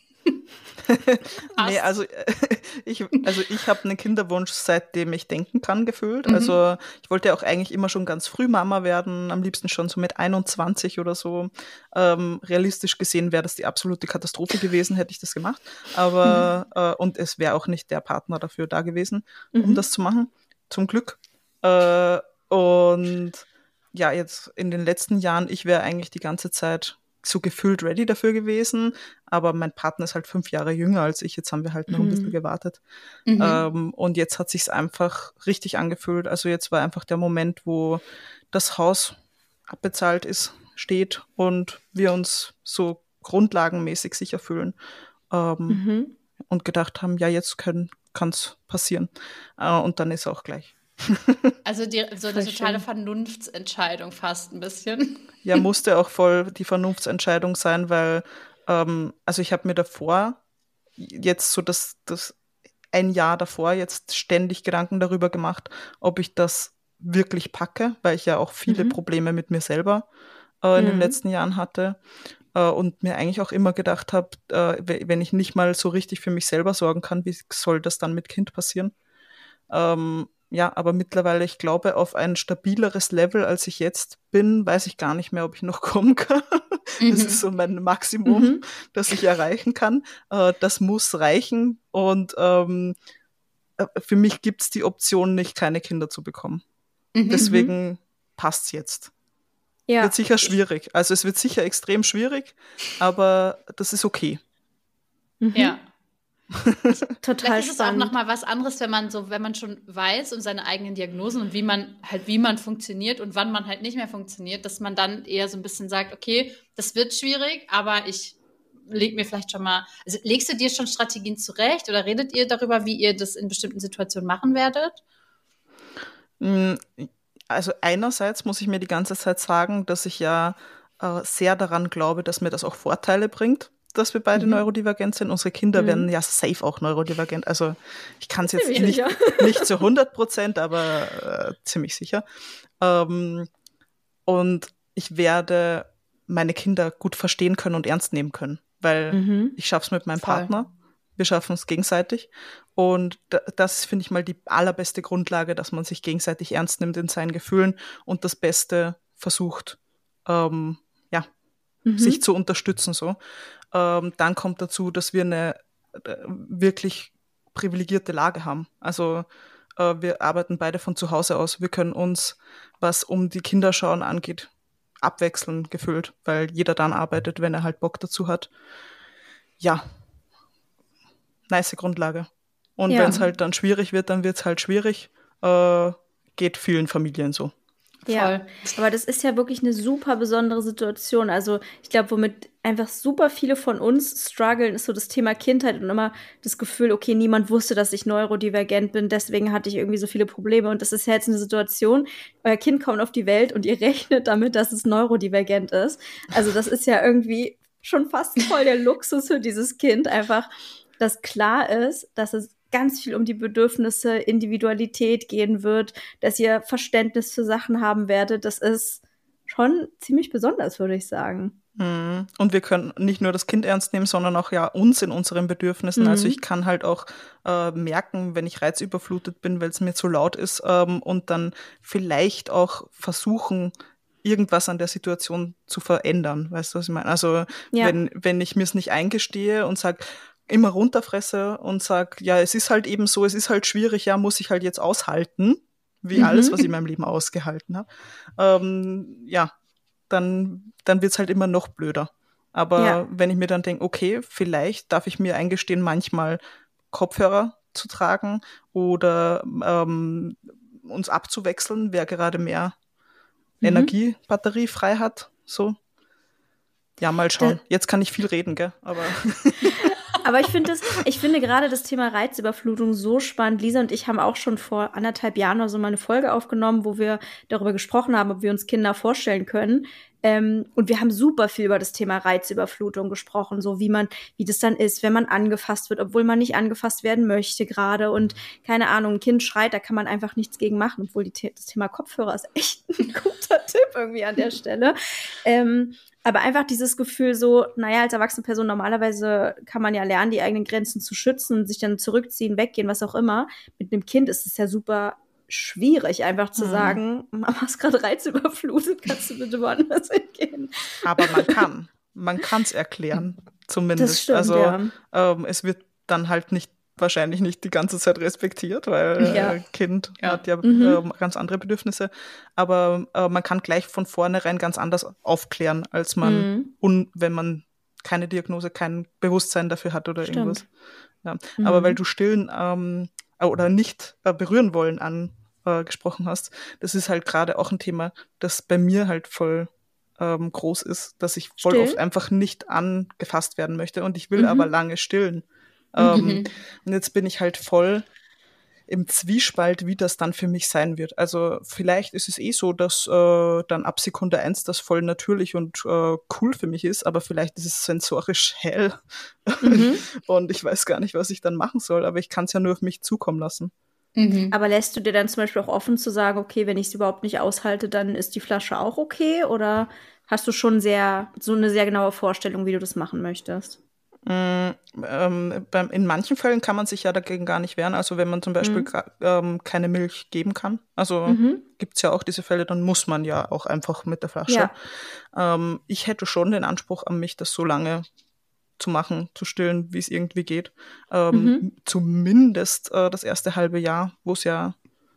Nee, Passt. also äh, ich, also ich habe einen Kinderwunsch, seitdem ich denken kann, gefühlt. Mhm. Also ich wollte ja auch eigentlich immer schon ganz früh Mama werden, am liebsten schon so mit einundzwanzig oder so. Ähm, realistisch gesehen wäre das die absolute Katastrophe gewesen, hätte ich das gemacht. Aber äh, und es wäre auch nicht der Partner dafür da gewesen, um Mhm. das zu machen. Zum Glück. Äh, und ja, jetzt in den letzten Jahren, ich wäre eigentlich die ganze Zeit so gefühlt ready dafür gewesen, aber mein Partner ist halt fünf Jahre jünger als ich, jetzt haben wir halt noch ein bisschen Mhm. gewartet. Mhm. Ähm, und jetzt hat sich's einfach richtig angefühlt, also jetzt war einfach der Moment, wo das Haus abbezahlt ist, steht und wir uns so grundlagenmäßig sicher fühlen ähm, Mhm. und gedacht haben, ja, jetzt kann es passieren. Äh, und dann ist auch gleich. Also die, so eine Voll totale schön. Vernunftsentscheidung fast ein bisschen. Ja, musste auch voll die Vernunftsentscheidung sein, weil, ähm, also ich habe mir davor, jetzt so das, das ein Jahr davor, jetzt ständig Gedanken darüber gemacht, ob ich das wirklich packe, weil ich ja auch viele Mhm. Probleme mit mir selber äh, in den Mhm. letzten Jahren hatte äh, und mir eigentlich auch immer gedacht habe, äh, we- wenn ich nicht mal so richtig für mich selber sorgen kann, wie soll das dann mit Kind passieren? Ähm, ja, aber mittlerweile, ich glaube, auf ein stabileres Level, als ich jetzt bin, weiß ich gar nicht mehr, ob ich noch kommen kann. Das ist so mein Maximum, Mhm. das ich erreichen kann. Äh, das muss reichen. Und ähm, äh, für mich gibt es die Option nicht, keine Kinder zu bekommen. Mhm. Deswegen passt's jetzt. Ja. Wird sicher schwierig. Also es wird sicher extrem schwierig, aber das ist okay. Mhm. Ja. Total Vielleicht ist es auch spannend. nochmal was anderes, wenn man so, wenn man schon weiß und seine eigenen Diagnosen und wie man halt, wie man funktioniert und wann man halt nicht mehr funktioniert, dass man dann eher so ein bisschen sagt, okay, das wird schwierig, aber ich leg mir vielleicht schon mal, also legst du dir schon Strategien zurecht oder redet ihr darüber, wie ihr das in bestimmten Situationen machen werdet? Mm, Also einerseits muss ich mir die ganze Zeit sagen, dass ich ja äh, sehr daran glaube, dass mir das auch Vorteile bringt. dass wir beide mhm. neurodivergent sind. Unsere Kinder mhm. werden ja safe auch neurodivergent. Also ich kann es jetzt nicht, nicht zu hundert Prozent, aber äh, ziemlich sicher. Ähm, und ich werde meine Kinder gut verstehen können und ernst nehmen können, weil mhm. ich schaffe es mit meinem Voll. Partner. Wir schaffen es gegenseitig. Und das finde ich mal die allerbeste Grundlage, dass man sich gegenseitig ernst nimmt in seinen Gefühlen und das Beste versucht, ähm, ja, mhm. sich zu unterstützen. So. Ähm, dann kommt dazu, dass wir eine äh, wirklich privilegierte Lage haben. Also äh, wir arbeiten beide von zu Hause aus. Wir können uns, was um die Kinderschauen angeht, abwechseln gefühlt, weil jeder dann arbeitet, wenn er halt Bock dazu hat. Ja, nice Grundlage. Und ja. wenn es halt dann schwierig wird, dann wird es halt schwierig. Äh, geht vielen Familien so. Ja, Voll. Aber das ist ja wirklich eine super besondere Situation. Also ich glaube, womit einfach super viele von uns strugglen, ist so das Thema Kindheit und immer das Gefühl, okay, niemand wusste, dass ich neurodivergent bin, deswegen hatte ich irgendwie so viele Probleme. Und das ist ja jetzt eine Situation, euer Kind kommt auf die Welt und ihr rechnet damit, dass es neurodivergent ist. Also das ist ja irgendwie schon fast voll der Luxus für dieses Kind, einfach, dass klar ist, dass es ganz viel um die Bedürfnisse, Individualität gehen wird, dass ihr Verständnis für Sachen haben werdet. Das ist schon ziemlich besonders, würde ich sagen. Und wir können nicht nur das Kind ernst nehmen, sondern auch ja uns in unseren Bedürfnissen. Mhm. Also ich kann halt auch äh, merken, wenn ich reizüberflutet bin, weil es mir zu laut ist ähm, und dann vielleicht auch versuchen, irgendwas an der Situation zu verändern. Weißt du, was ich meine? Also ja. wenn, wenn ich mir es nicht eingestehe und sage, immer runterfresse und sag, ja, es ist halt eben so, es ist halt schwierig, ja, muss ich halt jetzt aushalten, wie mhm. alles, was ich in meinem Leben ausgehalten habe, ähm, ja, dann, dann wird's halt immer noch blöder. Aber ja. wenn ich mir dann denke, okay, vielleicht darf ich mir eingestehen, manchmal Kopfhörer zu tragen oder ähm, uns abzuwechseln, wer gerade mehr mhm. Energiebatterie frei hat, so. Ja, mal schauen. Da- Jetzt kann ich viel reden, gell, aber... Aber ich finde das, ich finde gerade das Thema Reizüberflutung so spannend. Lisa und ich haben auch schon vor anderthalb Jahren oder so mal eine Folge aufgenommen, wo wir darüber gesprochen haben, ob wir uns Kinder vorstellen können. Ähm, und wir haben super viel über das Thema Reizüberflutung gesprochen, so wie man, wie das dann ist, wenn man angefasst wird, obwohl man nicht angefasst werden möchte gerade. Und keine Ahnung, ein Kind schreit, da kann man einfach nichts gegen machen, obwohl die, das Thema Kopfhörer ist echt ein guter Tipp irgendwie an der Stelle. Ähm, Aber einfach dieses Gefühl so, naja, als erwachsene Person normalerweise kann man ja lernen, die eigenen Grenzen zu schützen, sich dann zurückziehen, weggehen, was auch immer. Mit einem Kind ist es ja super schwierig, einfach zu hm. sagen, Mama ist gerade reizüberflutet, kannst du bitte woanders hingehen. Aber man kann. Man kann es erklären, zumindest. Das stimmt, also ja. ähm, es wird dann halt nicht wahrscheinlich nicht die ganze Zeit respektiert, weil ja. äh, Kind ja. hat ja mhm. äh, ganz andere Bedürfnisse. Aber äh, man kann gleich von vornherein ganz anders aufklären, als man, mhm. un- wenn man keine Diagnose, kein Bewusstsein dafür hat oder Stimmt. irgendwas. Ja. Mhm. Aber weil du stillen ähm, oder nicht äh, berühren wollen angesprochen äh, hast, das ist halt gerade auch ein Thema, das bei mir halt voll ähm, groß ist, dass ich voll Still? oft einfach nicht angefasst werden möchte und ich will mhm. aber lange stillen. Ähm, mhm. Und jetzt bin ich halt voll im Zwiespalt, wie das dann für mich sein wird. Also vielleicht ist es eh so, dass äh, dann ab Sekunde eins das voll natürlich und äh, cool für mich ist, aber vielleicht ist es sensorisch hell mhm. und ich weiß gar nicht, was ich dann machen soll, aber ich kann es ja nur auf mich zukommen lassen. Mhm. Aber lässt du dir dann zum Beispiel auch offen zu sagen, okay, wenn ich es überhaupt nicht aushalte, dann ist die Flasche auch okay? Oder hast du schon sehr so eine sehr genaue Vorstellung, wie du das machen möchtest? Mm, ähm, beim, in manchen Fällen kann man sich ja dagegen gar nicht wehren. Also wenn man zum Beispiel mhm. gra- ähm, keine Milch geben kann. Also mhm. gibt es ja auch diese Fälle, dann muss man ja auch einfach mit der Flasche. Ja. Ähm, ich hätte schon den Anspruch an mich, das so lange zu machen, zu stillen, wie es irgendwie geht. Ähm, mhm. Zumindest äh, das erste halbe Jahr, wo es ja,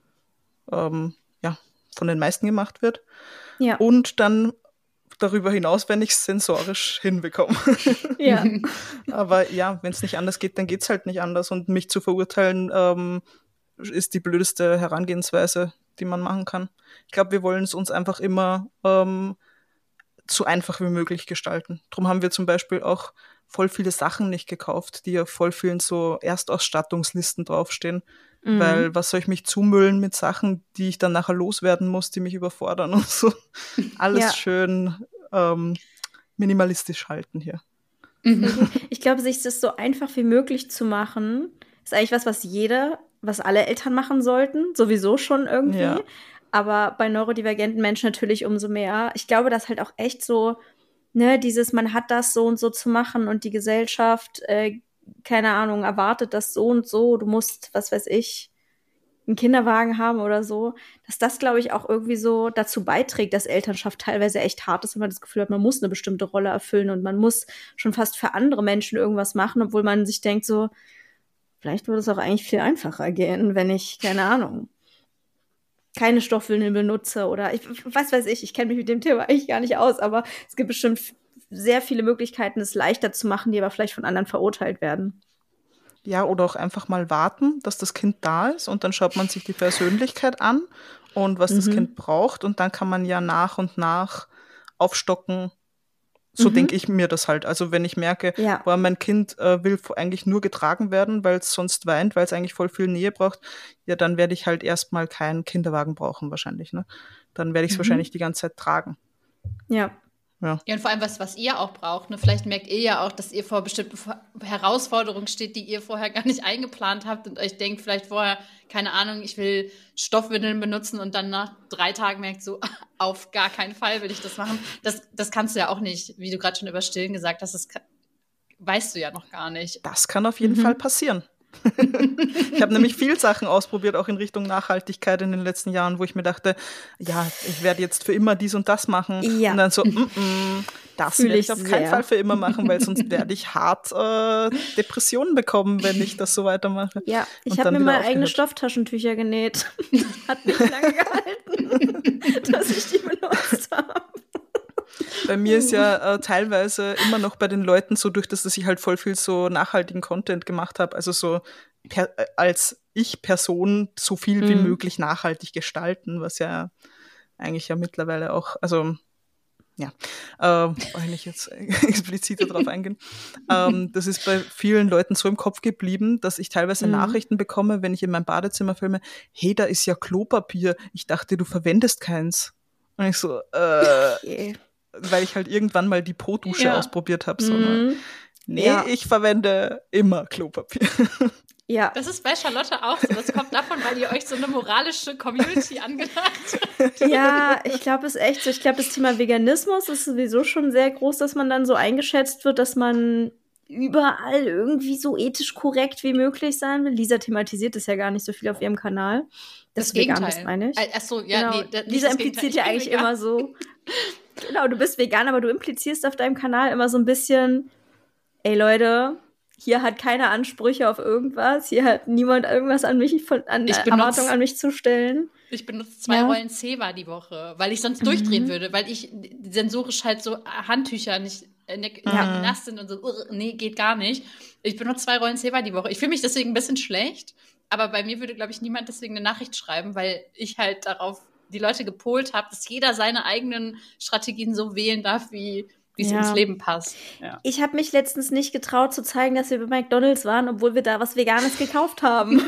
ähm, ja von den meisten gemacht wird. Ja. Und dann darüber hinaus, wenn ich es sensorisch hinbekomme. Ja. Aber ja, wenn es nicht anders geht, dann geht es halt nicht anders. Und mich zu verurteilen, ähm, ist die blödeste Herangehensweise, die man machen kann. Ich glaube, wir wollen es uns einfach immer ähm, so einfach wie möglich gestalten. Darum haben wir zum Beispiel auch voll viele Sachen nicht gekauft, die auf voll vielen so Erstausstattungslisten draufstehen. Mhm. Weil was soll ich mich zumüllen mit Sachen, die ich dann nachher loswerden muss, die mich überfordern und so. Alles ja. schön ähm, minimalistisch halten hier. Mhm. Ich glaube, sich das so einfach wie möglich zu machen, ist eigentlich was, was jeder, was alle Eltern machen sollten, sowieso schon irgendwie. Ja. Aber bei neurodivergenten Menschen natürlich umso mehr. Ich glaube, dass halt auch echt so, ne, dieses, man hat das so und so zu machen und die Gesellschaft, äh, keine Ahnung, erwartet das so und so, du musst, was weiß ich, einen Kinderwagen haben oder so, dass das, glaube ich, auch irgendwie so dazu beiträgt, dass Elternschaft teilweise echt hart ist, wenn man das Gefühl hat, man muss eine bestimmte Rolle erfüllen und man muss schon fast für andere Menschen irgendwas machen, obwohl man sich denkt so, vielleicht würde es auch eigentlich viel einfacher gehen, wenn ich, keine Ahnung, keine Stoffwindeln benutze oder ich, was weiß ich, ich kenne mich mit dem Thema eigentlich gar nicht aus, aber es gibt bestimmt sehr viele Möglichkeiten, es leichter zu machen, die aber vielleicht von anderen verurteilt werden. Ja, oder auch einfach mal warten, dass das Kind da ist und dann schaut man sich die Persönlichkeit an und was mhm. das Kind braucht und dann kann man ja nach und nach aufstocken. So mhm. denke ich mir das halt. Also wenn ich merke, ja. boah, mein Kind äh, will eigentlich nur getragen werden, weil es sonst weint, weil es eigentlich voll viel Nähe braucht, ja, dann werde ich halt erstmal keinen Kinderwagen brauchen wahrscheinlich. Ne? Dann werde ich es mhm. wahrscheinlich die ganze Zeit tragen. Ja. Ja. Ja, und vor allem, was, was ihr auch braucht, ne? Vielleicht merkt ihr ja auch, dass ihr vor bestimmten Herausforderungen steht, die ihr vorher gar nicht eingeplant habt und euch denkt vielleicht vorher, keine Ahnung, ich will Stoffwindeln benutzen und dann nach drei Tagen merkt so, auf gar keinen Fall will ich das machen. Das, das kannst du ja auch nicht, wie du gerade schon über Stillen gesagt hast, das kann, weißt du ja noch gar nicht. Das kann auf jeden mhm. Fall passieren. Ich habe nämlich viel Sachen ausprobiert, auch in Richtung Nachhaltigkeit in den letzten Jahren, wo ich mir dachte, ja, ich werde jetzt für immer dies und das machen. Ja. Und dann so, mm, mm, das werde ich auf keinen sehr. Fall für immer machen, weil sonst werde ich hart äh, Depressionen bekommen, wenn ich das so weitermache. Ja, ich habe mir mal aufgehört. eigene Stofftaschentücher genäht. Hat nicht lange gehalten, dass ich die benutzt habe. Bei mir ist ja äh, teilweise immer noch bei den Leuten so, durch das, dass ich halt voll viel so nachhaltigen Content gemacht habe, also so per, äh, als Ich-Person so viel mhm. wie möglich nachhaltig gestalten, was ja eigentlich ja mittlerweile auch, also ja, äh, wollte ich jetzt expliziter drauf eingehen. Ähm, das ist bei vielen Leuten so im Kopf geblieben, dass ich teilweise mhm. Nachrichten bekomme, wenn ich in meinem Badezimmer filme, hey, da ist ja Klopapier, ich dachte, du verwendest keins. Und ich so, äh, okay. weil ich halt irgendwann mal die Pro-Dusche ja. ausprobiert habe. So, mm. Nee, ja. ich verwende immer Klopapier. Ja. Das ist bei Charlotte auch so. Das kommt davon, weil ihr euch so eine moralische Community angedacht habt. Ja, ich glaube, es ist echt so. Ich glaube, das Thema Veganismus ist sowieso schon sehr groß, dass man dann so eingeschätzt wird, dass man überall irgendwie so ethisch korrekt wie möglich sein will. Lisa thematisiert das ja gar nicht so viel auf ihrem Kanal. Das, das vegan ist, meine ich. Achso, ja, genau. nee. Das, Lisa impliziert ja eigentlich vegan. Immer so, genau, du bist vegan, aber du implizierst auf deinem Kanal immer so ein bisschen, ey Leute, hier hat keiner Ansprüche auf irgendwas, hier hat niemand irgendwas an mich, von, an Erwartungen an mich zu stellen. Ich benutze zwei ja. Rollen Zewa die Woche, weil ich sonst mhm. durchdrehen würde, weil ich sensorisch halt so Handtücher nicht ja. nass sind und so, uh, nee, geht gar nicht. Ich benutze zwei Rollen Zewa die Woche. Ich fühle mich deswegen ein bisschen schlecht, aber bei mir würde, glaube ich, niemand deswegen eine Nachricht schreiben, weil ich halt darauf die Leute gepolt habe, dass jeder seine eigenen Strategien so wählen darf, wie es ja. ins Leben passt. Ja. Ich habe mich letztens nicht getraut zu zeigen, dass wir bei McDonald's waren, obwohl wir da was Veganes gekauft haben.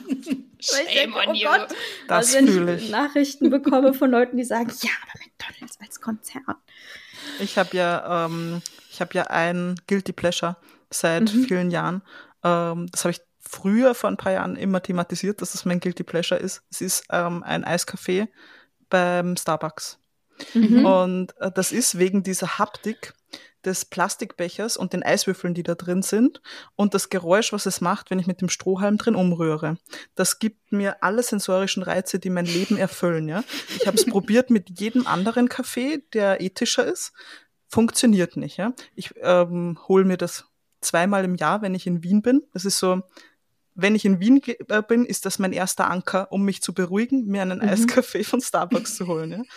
Shame on you. Oh Gott, das also, fühle wenn ich. ich Nachrichten bekomme von Leuten, die sagen, ja, aber McDonald's als Konzern. Ich habe ja, ähm, ich habe ja ein Guilty Pleasure seit mhm. vielen Jahren. Ähm, das habe ich früher vor ein paar Jahren immer thematisiert, dass es mein Guilty Pleasure ist. Es ist ähm, ein Eiskaffee beim Starbucks. Mhm. Und äh, das ist wegen dieser Haptik des Plastikbechers und den Eiswürfeln, die da drin sind und das Geräusch, was es macht, wenn ich mit dem Strohhalm drin umrühre. Das gibt mir alle sensorischen Reize, die mein Leben erfüllen. Ja? Ich habe es probiert mit jedem anderen Kaffee, der ethischer ist. Funktioniert nicht. Ja? Ich ähm, hole mir das zweimal im Jahr, wenn ich in Wien bin. Das ist so, wenn ich in Wien ge- äh, bin, ist das mein erster Anker, um mich zu beruhigen, mir einen mhm. Eiskaffee von Starbucks zu holen. Ja?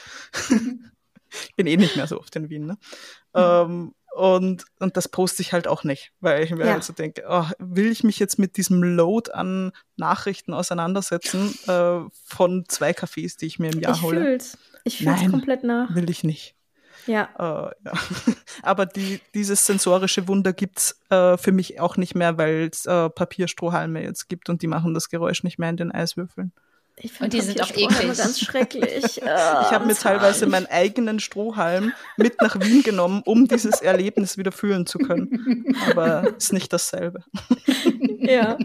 Ich bin eh nicht mehr so oft in Wien. Ne? Mhm. Ähm, und, und das poste ich halt auch nicht, weil ich mir ja. halt so denke, oh, will ich mich jetzt mit diesem Load an Nachrichten auseinandersetzen äh, von zwei Kaffees, die ich mir im Jahr ich hole? Fühl's. Ich fühle es komplett nach. Will ich nicht. Ja. Äh, ja. Aber die, dieses sensorische Wunder gibt's äh, für mich auch nicht mehr, weil es äh, Papierstrohhalme jetzt gibt und die machen das Geräusch nicht mehr in den Eiswürfeln. Ich Und die sind auch Papierstrohhalme eklig. ganz schrecklich. Ich habe mir teilweise meinen eigenen Strohhalm mit nach Wien genommen, um dieses Erlebnis wieder fühlen zu können. Aber ist nicht dasselbe. Ja.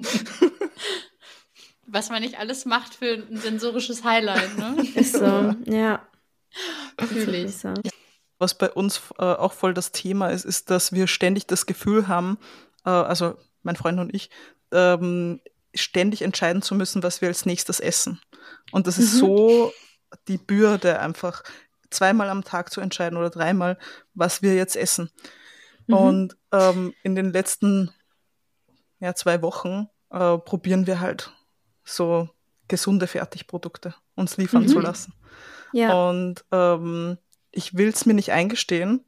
Was man nicht alles macht für ein sensorisches Highlight, ne? Ist so, ja. Fühle ich. So. Was bei uns äh, auch voll das Thema ist, ist, dass wir ständig das Gefühl haben, äh, also mein Freund und ich, ähm, ständig entscheiden zu müssen, was wir als nächstes essen. Und das ist Mhm. so die Bürde, einfach zweimal am Tag zu entscheiden oder dreimal, was wir jetzt essen. Mhm. Und ähm, in den letzten ja, zwei Wochen äh, probieren wir halt so gesunde Fertigprodukte uns liefern Mhm. zu lassen. Ja. Und ähm, ich will es mir nicht eingestehen,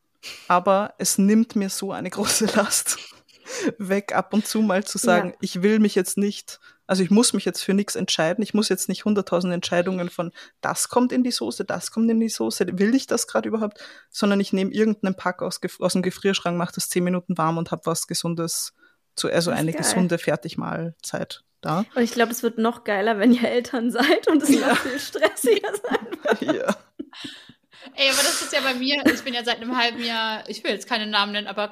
aber es nimmt mir so eine große Last weg, ab und zu mal zu sagen, Ja. ich will mich jetzt nicht, also ich muss mich jetzt für nichts entscheiden, ich muss jetzt nicht hunderttausend Entscheidungen von das kommt in die Soße, das kommt in die Soße, will ich das gerade überhaupt, sondern ich nehme irgendeinen Pack aus, aus dem Gefrierschrank, mache das zehn Minuten warm und habe was Gesundes, zu, also Das ist eine geil. gesunde Fertigmahlzeit da. Und ich glaube, es wird noch geiler, wenn ihr Eltern seid und es Ja. noch viel stressiger sein wird. Ja. Ey, aber das ist ja bei mir, ich bin ja seit einem halben Jahr, ich will jetzt keine Namen nennen, aber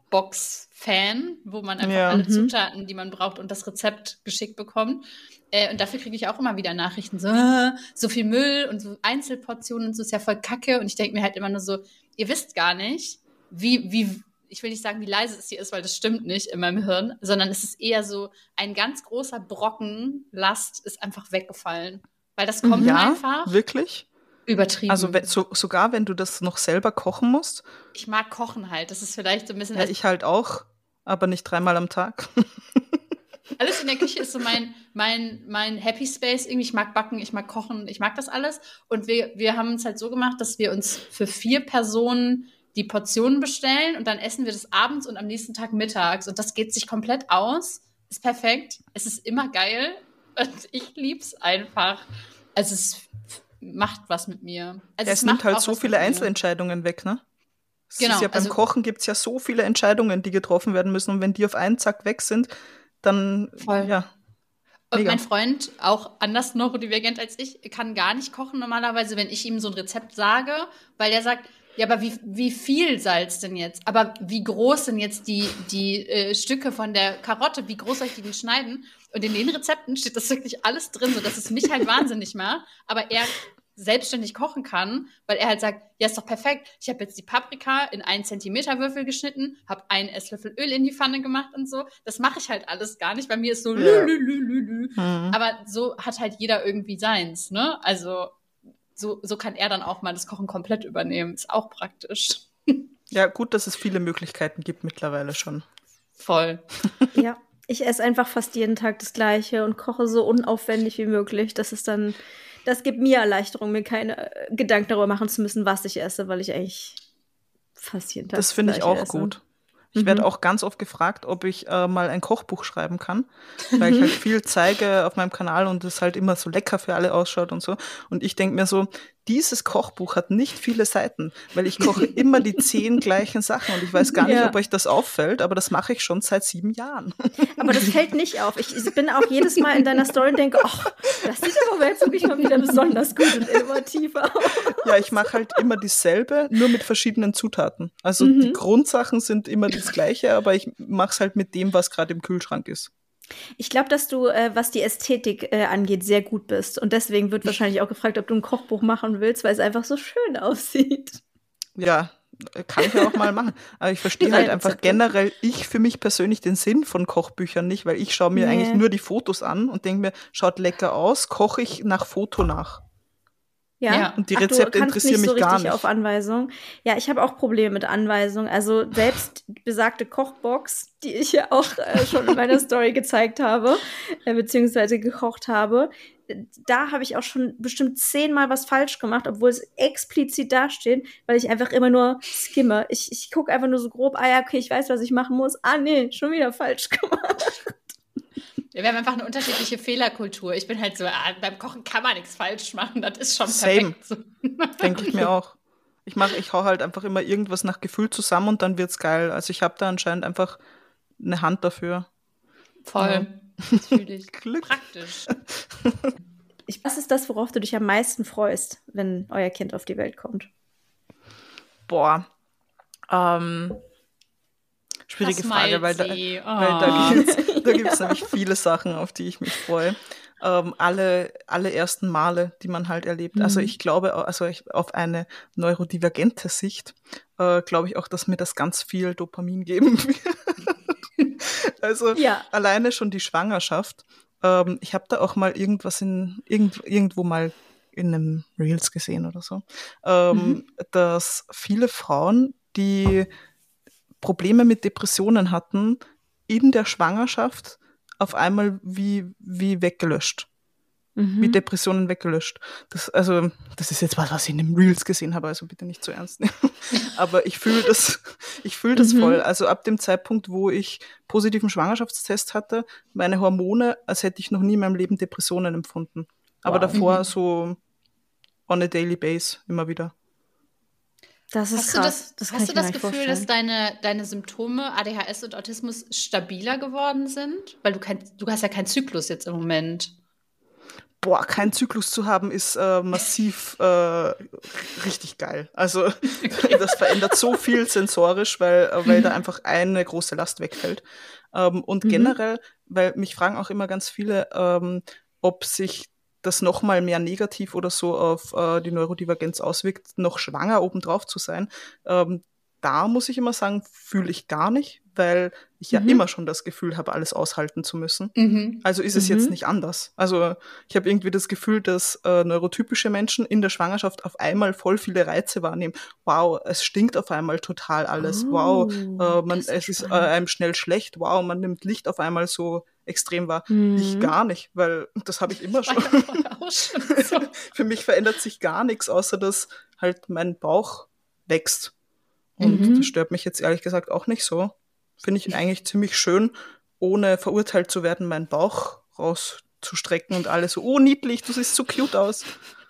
Kochbox-Fan, wo man einfach Ja. alle Mhm. Zutaten, die man braucht und das Rezept geschickt bekommt. Äh, und dafür kriege ich auch immer wieder Nachrichten, so, äh, so viel Müll und so Einzelportionen und so ist ja voll Kacke. Und ich denke mir halt immer nur so, ihr wisst gar nicht, wie, wie, ich will nicht sagen, wie leise es hier ist, weil das stimmt nicht in meinem Hirn, sondern es ist eher so, ein ganz großer Brocken Last ist einfach weggefallen. Weil das kommt Ja, einfach wirklich? übertrieben. Also we- so, sogar wenn du das noch selber kochen musst? Ich mag Kochen halt. Das ist vielleicht so ein bisschen. Ja, ich halt auch, aber nicht dreimal am Tag. Alles in der Küche ist so mein, mein, mein Happy Space. Irgendwie, ich mag backen, ich mag kochen, ich mag das alles. Und wir, wir haben es halt so gemacht, dass wir uns für vier Personen die Portionen bestellen und dann essen wir das abends und am nächsten Tag mittags. Und das geht sich komplett aus. Ist perfekt. Es ist immer geil. Und ich lieb's einfach. Also es f- macht was mit mir. Also Ja, es nimmt macht halt auch so was viele mit mir. Einzelentscheidungen weg, ne? Es Genau, ist ja beim also- Kochen gibt es ja so viele Entscheidungen, die getroffen werden müssen. Und wenn die auf einen Zack weg sind, dann, Voll. ja. Und Mega. mein Freund, auch anders neurodivergent als ich, kann gar nicht kochen normalerweise, wenn ich ihm so ein Rezept sage, weil der sagt, ja, aber wie, wie viel Salz denn jetzt? Aber wie groß sind jetzt die, die äh, Stücke von der Karotte? Wie groß soll ich die denn schneiden? Und in den Rezepten steht das wirklich alles drin, sodass es mich halt wahnsinnig macht. Aber er selbstständig kochen kann, weil er halt sagt, ja, ist doch perfekt. Ich habe jetzt die Paprika in einen Zentimeter Würfel geschnitten, habe einen Esslöffel Öl in die Pfanne gemacht und so. Das mache ich halt alles gar nicht. Bei mir ist so Ja. lü, lü, lü, lü, lü. Mhm. Aber so hat halt jeder irgendwie seins, ne? Also so, so kann er dann auch mal das Kochen komplett übernehmen. Ist auch praktisch. Ja, gut, dass es viele Möglichkeiten gibt mittlerweile schon. Voll. Ja, ich esse einfach fast jeden Tag das Gleiche und koche so unaufwendig wie möglich. Das ist dann, das gibt mir Erleichterung, mir keine äh, Gedanken darüber machen zu müssen, was ich esse, weil ich eigentlich fast jeden Tag Das finde ich Gleiche auch esse. gut. Ich Mhm. werde auch ganz oft gefragt, ob ich äh, mal ein Kochbuch schreiben kann, weil ich halt viel zeige auf meinem Kanal und es halt immer so lecker für alle ausschaut und so. Und ich denke mir so, dieses Kochbuch hat nicht viele Seiten, weil ich koche immer die zehn gleichen Sachen und ich weiß gar nicht, Ja. ob euch das auffällt, aber das mache ich schon seit sieben Jahren. Aber das fällt nicht auf. Ich, ich bin auch jedes Mal in deiner Story und denke, ach, das sieht aber jetzt wirklich mal wieder besonders gut und innovativ aus. Ja, ich mache halt immer dieselbe, nur mit verschiedenen Zutaten. Also Mhm. die Grundsachen sind immer das Gleiche, aber ich mache es halt mit dem, was gerade im Kühlschrank ist. Ich glaube, dass du, äh, was die Ästhetik äh, angeht, sehr gut bist. Und deswegen wird wahrscheinlich auch gefragt, ob du ein Kochbuch machen willst, weil es einfach so schön aussieht. Ja, kann ich ja auch mal machen. Aber ich verstehe Drei halt einfach Rezepte. generell, ich für mich persönlich den Sinn von Kochbüchern nicht, weil ich schaue mir Nee. eigentlich nur die Fotos an und denke mir, schaut lecker aus, koche ich nach Foto nach. Ja, Ja. Und die Ach, Rezepte du kannst interessieren nicht so mich gar richtig nicht. auf Anweisung. Ja, ich habe auch Probleme mit Anweisung. Also selbst besagte Kochbox, die ich ja auch äh, schon in meiner Story gezeigt habe, äh, beziehungsweise gekocht habe, äh, da habe ich auch schon bestimmt zehnmal was falsch gemacht, obwohl es explizit dasteht, weil ich einfach immer nur skimme. Ich, ich gucke einfach nur so grob, ah ja, okay, ich weiß, was ich machen muss. Ah nee, schon wieder falsch gemacht. Wir haben einfach eine unterschiedliche Fehlerkultur. Ich bin halt so, ah, beim Kochen kann man nichts falsch machen. Das ist schon Same. perfekt. So. Denke ich mir auch. Ich mache, ich hau halt einfach immer irgendwas nach Gefühl zusammen und dann wird's geil. Also ich habe da anscheinend einfach eine Hand dafür. Voll. Das fühle ich. Glück. Praktisch. Ich, was ist das, worauf du dich am meisten freust, wenn euer Kind auf die Welt kommt? Boah. Ähm, schwierige Das Frage, weil da, sie. Oh. weil da gibt's, da gibt's nämlich viele Sachen, auf die ich mich freue. Ähm, alle, alle ersten Male, die man halt erlebt. Mhm. Also ich glaube, also ich, auf eine neurodivergente Sicht, äh, glaube ich auch, dass mir das ganz viel Dopamin geben wird. Also Ja. alleine schon die Schwangerschaft. Ähm, ich habe da auch mal irgendwas in, irgend, irgendwo mal in einem Reels gesehen oder so, ähm, Mhm. dass viele Frauen, die Probleme mit Depressionen hatten, in der Schwangerschaft auf einmal wie, wie weggelöscht. Mhm. Wie Depressionen weggelöscht. Das, also, das ist jetzt was, was ich in den Reels gesehen habe, also bitte nicht zu ernst nehmen. Aber ich fühle das, ich fühle das Mhm. voll. Also ab dem Zeitpunkt, wo ich positiven Schwangerschaftstest hatte, meine Hormone, als hätte ich noch nie in meinem Leben Depressionen empfunden. Aber Wow. davor Mhm. so on a daily base immer wieder. Das ist Hast krass. du das, das kann hast ich du mir das nicht Gefühl, vorstellen. dass deine, deine Symptome A D H S und Autismus stabiler geworden sind? Weil du, kein, du hast ja keinen Zyklus jetzt im Moment. Boah, keinen Zyklus zu haben, ist äh, massiv äh, richtig geil. Also okay. Das verändert so viel sensorisch, weil, äh, weil da einfach eine große Last wegfällt. Ähm, und Mhm. generell, weil mich fragen auch immer ganz viele, ähm, ob sich das noch mal mehr negativ oder so auf äh, die Neurodivergenz auswirkt, noch schwanger obendrauf zu sein. Ähm, da muss ich immer sagen, fühle ich gar nicht, weil ich ja Mhm. immer schon das Gefühl habe, alles aushalten zu müssen. Mhm. Also ist es Mhm. jetzt nicht anders. Also ich habe irgendwie das Gefühl, dass äh, neurotypische Menschen in der Schwangerschaft auf einmal voll viele Reize wahrnehmen. Wow, es stinkt auf einmal total alles. Oh, wow, äh, man, das ist es ist äh, spannend. einem schnell schlecht. Wow, man nimmt Licht auf einmal so extrem wahr. Mhm. Ich gar nicht, weil das habe ich immer schon. War ja vorher auch schon so. Für mich verändert sich gar nichts, außer dass halt mein Bauch wächst. Und Mhm. das stört mich jetzt ehrlich gesagt auch nicht so. Finde ich eigentlich ziemlich schön, ohne verurteilt zu werden, meinen Bauch rauszustrecken und alle so, oh niedlich, du siehst so cute aus.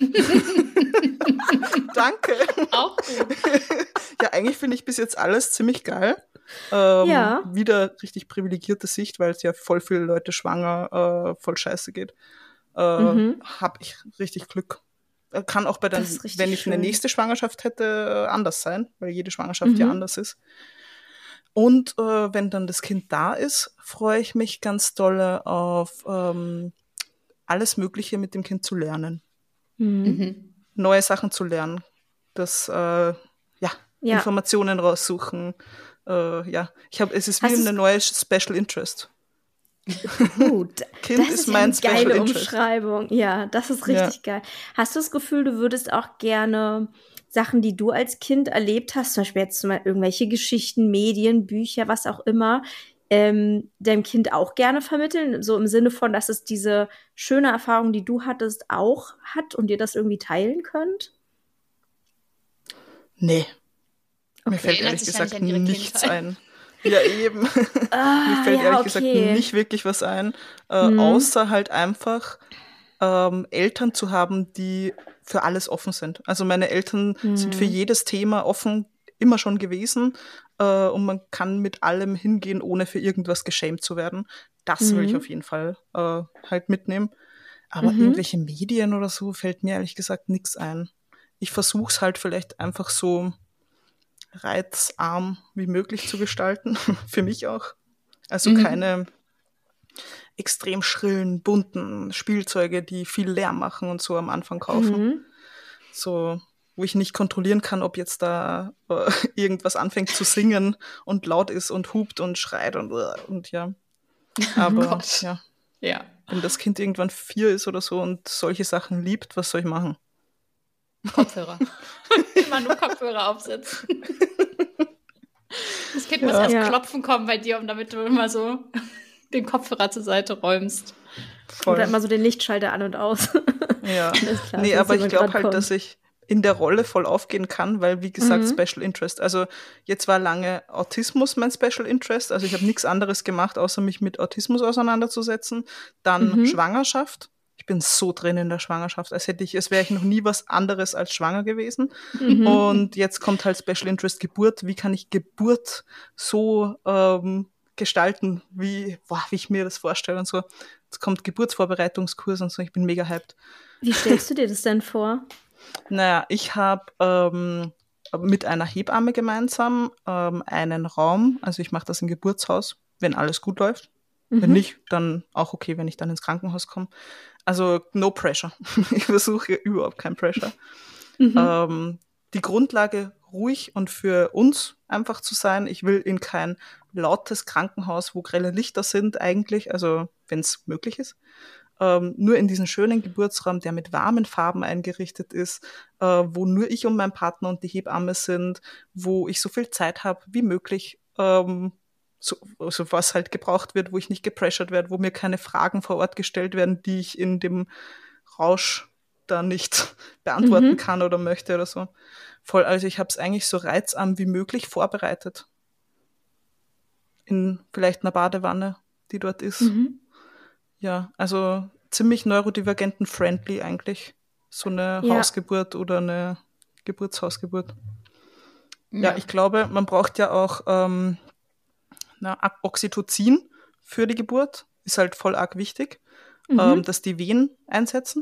Danke. Auch gut. Ja, eigentlich finde ich bis jetzt alles ziemlich geil. Ähm, Ja. Wieder richtig privilegierte Sicht, weil es ja voll viele Leute schwanger äh, voll scheiße geht. Äh, Mhm. Hab ich richtig Glück. Äh, Kann auch bei den, Das ist richtig wenn ich eine schön. nächste Schwangerschaft hätte, äh, anders sein, weil jede Schwangerschaft ja Mhm. anders ist. Und äh, wenn dann das Kind da ist, freue ich mich ganz dolle auf ähm, alles Mögliche mit dem Kind zu lernen. Mhm. Mhm. Neue Sachen zu lernen. Das, äh, ja, Ja. Informationen raussuchen. Äh, ja, ich habe, es ist wie Hast du's- eine neue Special Interest. Gut. Kind Das ist ist ja mein eine Special geile Interest. Umschreibung. Ja, das ist Ja. richtig geil. Hast du das Gefühl, du würdest auch gerne Sachen, die du als Kind erlebt hast, zum Beispiel jetzt mal irgendwelche Geschichten, Medien, Bücher, was auch immer, ähm, deinem Kind auch gerne vermitteln? So im Sinne von, dass es diese schöne Erfahrung, die du hattest, auch hat und ihr das irgendwie teilen könnt? Nee, mir Okay. fällt Erinnert ehrlich sich ja nicht gesagt an ihre nichts Kindheit. ein. Ja, eben. Mir Ah, fällt ja, ehrlich gesagt okay. nicht wirklich was ein, äh, Mhm. außer halt einfach ähm, Eltern zu haben, die für alles offen sind. Also meine Eltern sind für Mhm. jedes Thema offen, immer schon gewesen, äh, und man kann mit allem hingehen, ohne für irgendwas geschämt zu werden. Das will ich Mhm. auf jeden Fall äh, halt mitnehmen. Aber Mhm. irgendwelche Medien oder so fällt mir ehrlich gesagt nichts ein. Ich versuche es halt vielleicht einfach so reizarm wie möglich zu gestalten, für mich auch. Also Mhm. keine extrem schrillen, bunten Spielzeuge, die viel Lärm machen und so am Anfang kaufen. Mhm. So, wo ich nicht kontrollieren kann, ob jetzt da äh, irgendwas anfängt zu singen und laut ist und hupt und schreit und, und ja. Aber Gott. ja, Ja. wenn das Kind irgendwann vier ist oder so und solche Sachen liebt, was soll ich machen? Kopfhörer. Immer nur Kopfhörer aufsetzen. Das Kind muss Ja. erst Ja. klopfen kommen bei dir, um damit du immer so den Kopfhörer zur Seite räumst. Voll. Oder immer so den Lichtschalter an und aus. Ja, Alles klar, nee, dass aber ich jemand glaube grad halt, kommt. dass ich in der Rolle voll aufgehen kann, weil, wie gesagt, Mhm. Special Interest. Also jetzt war lange Autismus mein Special Interest. Also ich habe nichts anderes gemacht, außer mich mit Autismus auseinanderzusetzen. Dann Mhm. Schwangerschaft. Ich bin so drin in der Schwangerschaft, als hätte ich, als wäre ich noch nie was anderes als schwanger gewesen. Mhm. Und jetzt kommt halt Special Interest Geburt. Wie kann ich Geburt so ähm, gestalten, wie, boah, wie ich mir das vorstelle und so. es kommt Geburtsvorbereitungskurs und so, ich bin mega hyped. Wie stellst du dir das denn vor? Naja, ich habe ähm, mit einer Hebamme gemeinsam ähm, einen Raum, also ich mache das im Geburtshaus, wenn alles gut läuft. Mhm. Wenn nicht, dann auch okay, wenn ich dann ins Krankenhaus komme. Also no pressure. Ich versuche überhaupt kein Pressure. Mhm. Ähm, die Grundlage ruhig und für uns einfach zu sein. Ich will in kein lautes Krankenhaus, wo grelle Lichter sind eigentlich, also wenn es möglich ist. Ähm, nur in diesen schönen Geburtsraum, der mit warmen Farben eingerichtet ist, äh, wo nur ich und mein Partner und die Hebamme sind, wo ich so viel Zeit habe wie möglich, ähm, so, also was halt gebraucht wird, wo ich nicht gepressured werde, wo mir keine Fragen vor Ort gestellt werden, die ich in dem Rausch da nicht beantworten mhm. kann oder möchte oder so. Voll, also ich habe es eigentlich so reizarm wie möglich vorbereitet. In vielleicht einer Badewanne, die dort ist. Mhm. Ja, also ziemlich neurodivergenten-friendly eigentlich. So eine ja. Hausgeburt oder eine Geburtshausgeburt. Ja. ja, ich glaube, man braucht ja auch ähm, na, Oxytocin für die Geburt. Ist halt voll arg wichtig, mhm. ähm, dass die Wehen einsetzen.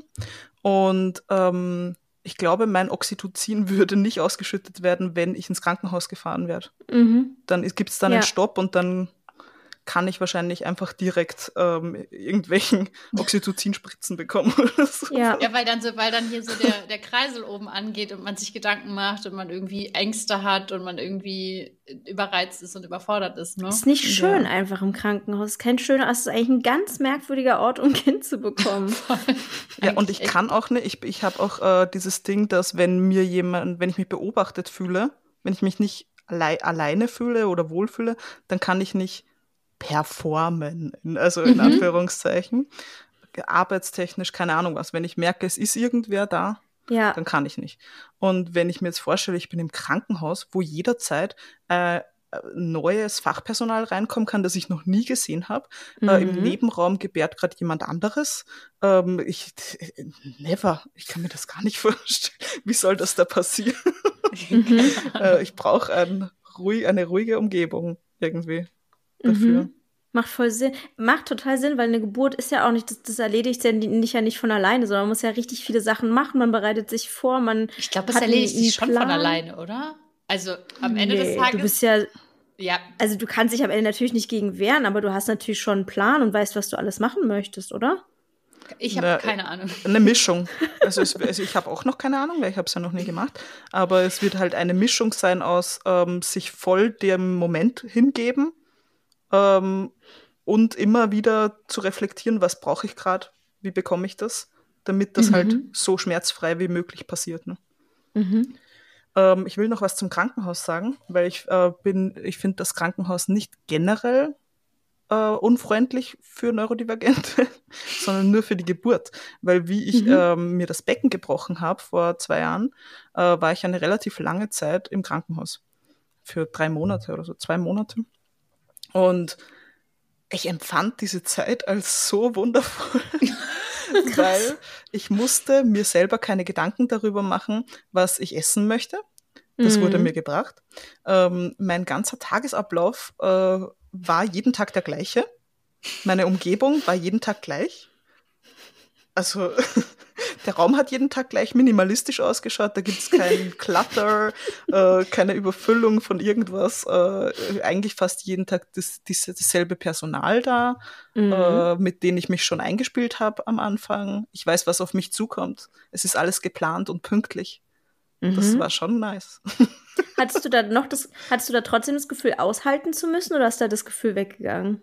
Und ähm, ich glaube, mein Oxytocin würde nicht ausgeschüttet werden, wenn ich ins Krankenhaus gefahren werde. Mhm. Dann gibt es dann ja. einen Stopp und dann kann ich wahrscheinlich einfach direkt ähm, irgendwelchen Oxytocin-Spritzen bekommen. Oder so. Ja. ja, weil dann so, weil dann hier so der, der Kreisel oben angeht und man sich Gedanken macht und man irgendwie Ängste hat und man irgendwie überreizt ist und überfordert ist. Ne? Ist nicht schön ja. einfach im Krankenhaus. Ist kein schöner, es ist eigentlich ein ganz merkwürdiger Ort, um ein Kind zu bekommen. Ja, und ich kann auch nicht, ich, ich habe auch äh, dieses Ding, dass wenn mir jemand, wenn ich mich beobachtet fühle, wenn ich mich nicht allei, alleine fühle oder wohlfühle, dann kann ich nicht performen, also in mhm. Anführungszeichen. Arbeitstechnisch, keine Ahnung was. Wenn ich merke, es ist irgendwer da, ja. dann kann ich nicht. Und wenn ich mir jetzt vorstelle, ich bin im Krankenhaus, wo jederzeit äh, neues Fachpersonal reinkommen kann, das ich noch nie gesehen habe. Mhm. Äh, Im Nebenraum gebärt gerade jemand anderes. Ähm, ich, never. Ich kann mir das gar nicht vorstellen. Wie soll das da passieren? Mhm. äh, ich brauche ein, ruhig, eine ruhige Umgebung irgendwie dafür. Mhm. Macht voll Sinn. Macht total Sinn, weil eine Geburt ist ja auch nicht, das, das erledigt ja nicht, ja nicht von alleine, sondern man muss ja richtig viele Sachen machen. Man bereitet sich vor, man Ich glaube, es erledigt sich schon von alleine, oder? Also am Ende nee, des Tages. Du bist ja, ja. Also du kannst dich am Ende natürlich nicht gegen wehren, aber du hast natürlich schon einen Plan und weißt, was du alles machen möchtest, oder? Ich habe keine Ahnung. Eine Mischung. Also, es, also ich habe auch noch keine Ahnung, weil ich habe es ja noch nie gemacht. Aber es wird halt eine Mischung sein aus ähm, sich voll dem Moment hingeben ähm, und immer wieder zu reflektieren, was brauche ich gerade, wie bekomme ich das, damit das mhm. halt so schmerzfrei wie möglich passiert. Ne? Mhm. Ähm, ich will noch was zum Krankenhaus sagen, weil ich äh, bin, ich finde das Krankenhaus nicht generell Uh, unfreundlich für Neurodivergente, sondern nur für die Geburt. Weil wie ich mhm. ähm, mir das Becken gebrochen habe vor zwei Jahren, äh, war ich eine relativ lange Zeit im Krankenhaus. Für drei Monate oder so, zwei Monate. Und ich empfand diese Zeit als so wundervoll, weil ich musste mir selber keine Gedanken darüber machen, was ich essen möchte. Das mhm. wurde mir gebracht. Ähm, mein ganzer Tagesablauf äh, war jeden Tag der gleiche. Meine Umgebung war jeden Tag gleich. Also der Raum hat jeden Tag gleich minimalistisch ausgeschaut. Da gibt es kein Clutter, äh, keine Überfüllung von irgendwas. Äh, eigentlich fast jeden Tag das, das, dasselbe Personal da, mhm. äh, mit denen ich mich schon eingespielt habe am Anfang. Ich weiß, was auf mich zukommt. Es ist alles geplant und pünktlich. Das mhm. war schon nice. Hattest du da noch das, hattest du da trotzdem das Gefühl, aushalten zu müssen, oder ist da das Gefühl weggegangen?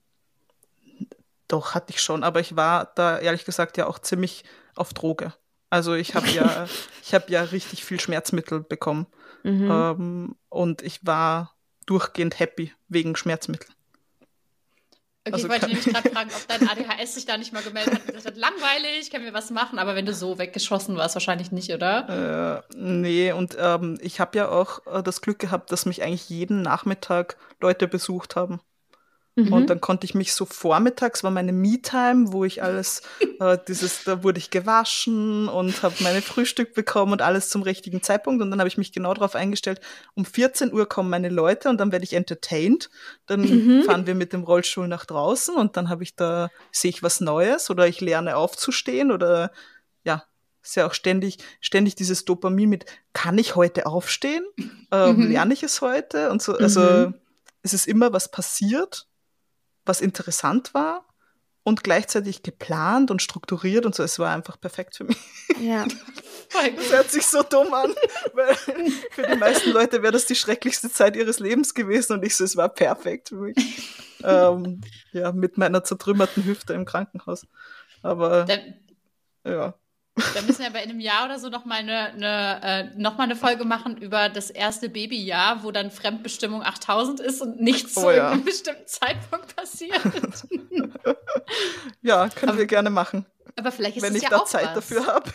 Doch, hatte ich schon, aber ich war da ehrlich gesagt ja auch ziemlich auf Droge. Also ich habe ja, ich habe ja richtig viel Schmerzmittel bekommen. Mhm. Ähm, und ich war durchgehend happy wegen Schmerzmitteln. Okay, also ich wollte nämlich gerade fragen, ob dein A D H S sich da nicht mal gemeldet hat und gesagt hat, langweilig, können wir was machen, aber wenn du so weggeschossen warst, wahrscheinlich nicht, oder? Äh, nee, und ähm, ich habe ja auch äh, das Glück gehabt, dass mich eigentlich jeden Nachmittag Leute besucht haben. Mhm. Und dann konnte ich mich so vormittags, war meine Me-Time, wo ich alles, äh, dieses, da wurde ich gewaschen und habe meine Frühstück bekommen und alles zum richtigen Zeitpunkt. Und dann habe ich mich genau darauf eingestellt, um vierzehn Uhr kommen meine Leute und dann werde ich entertained. Dann mhm. fahren wir mit dem Rollstuhl nach draußen und dann habe ich da, sehe ich was Neues oder ich lerne aufzustehen oder ja, ist ja auch ständig, ständig dieses Dopamin mit, kann ich heute aufstehen? Ähm, mhm. Lerne ich es heute? Und so, also mhm. es ist immer was passiert, was interessant war und gleichzeitig geplant und strukturiert und so. Es war einfach perfekt für mich. Ja. Das hört sich so dumm an, weil für die meisten Leute wäre das die schrecklichste Zeit ihres Lebens gewesen und ich so, es war perfekt für mich. ähm, ja, mit meiner zertrümmerten Hüfte im Krankenhaus. Aber, Dann, ja. Da müssen wir aber in einem Jahr oder so nochmal eine, eine, äh, noch mal eine Folge machen über das erste Babyjahr, wo dann Fremdbestimmung achttausend ist und nichts oh, zu ja. einem bestimmten Zeitpunkt passiert. Ja, können aber, wir gerne machen. Aber vielleicht ist wenn es ich ja da auch Zeit was. dafür habe.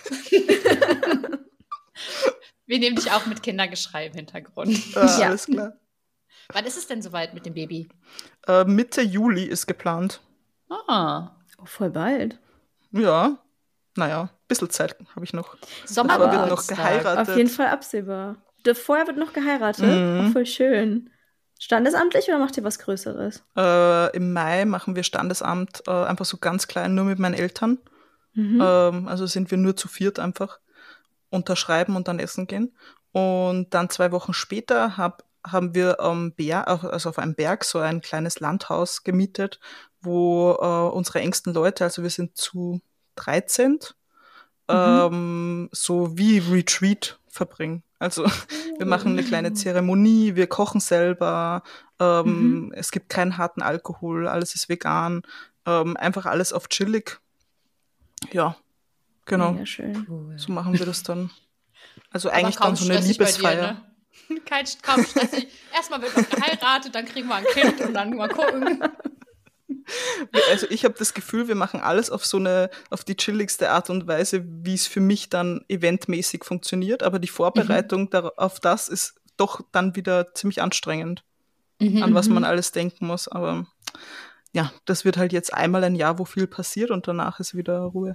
Wir nehmen dich auch mit Kindergeschrei im Hintergrund. Ah, ja. Alles klar. Wann ist es denn soweit mit dem Baby? Äh, Mitte Juli ist geplant. Ah. Oh, voll bald. Ja. Naja, ein bisschen Zeit habe ich noch. Sommer wird noch geheiratet. Auf jeden Fall absehbar. Vorher wird noch geheiratet. Mhm. Oh, voll schön. Standesamtlich oder macht ihr was Größeres? Äh, Im Mai machen wir Standesamt äh, einfach so ganz klein, nur mit meinen Eltern. Mhm. Ähm, also sind wir nur zu viert einfach. Unterschreiben und dann essen gehen. Und dann zwei Wochen später hab, haben wir am Berg, also auf einem Berg so ein kleines Landhaus gemietet, wo äh, unsere engsten Leute, also wir sind zu dreizehn, mhm. ähm, so wie Retreat verbringen. Also wir machen eine kleine Zeremonie, wir kochen selber, ähm, mhm. es gibt keinen harten Alkohol, alles ist vegan, ähm, einfach alles auf chillig. Ja, genau. Mega schön. Cool. So machen wir das dann. Also eigentlich dann so eine Liebesfeier. Dir, ne? Kein kaum stressig. Erstmal wird noch geheiratet, dann kriegen wir ein Kind und dann mal gucken. Also ich habe das Gefühl, wir machen alles auf so eine, auf die chilligste Art und Weise, wie es für mich dann eventmäßig funktioniert, aber die Vorbereitung mhm. dar- auf das ist doch dann wieder ziemlich anstrengend, mhm. an was man alles denken muss, aber ja, das wird halt jetzt einmal ein Jahr, wo viel passiert und danach ist wieder Ruhe.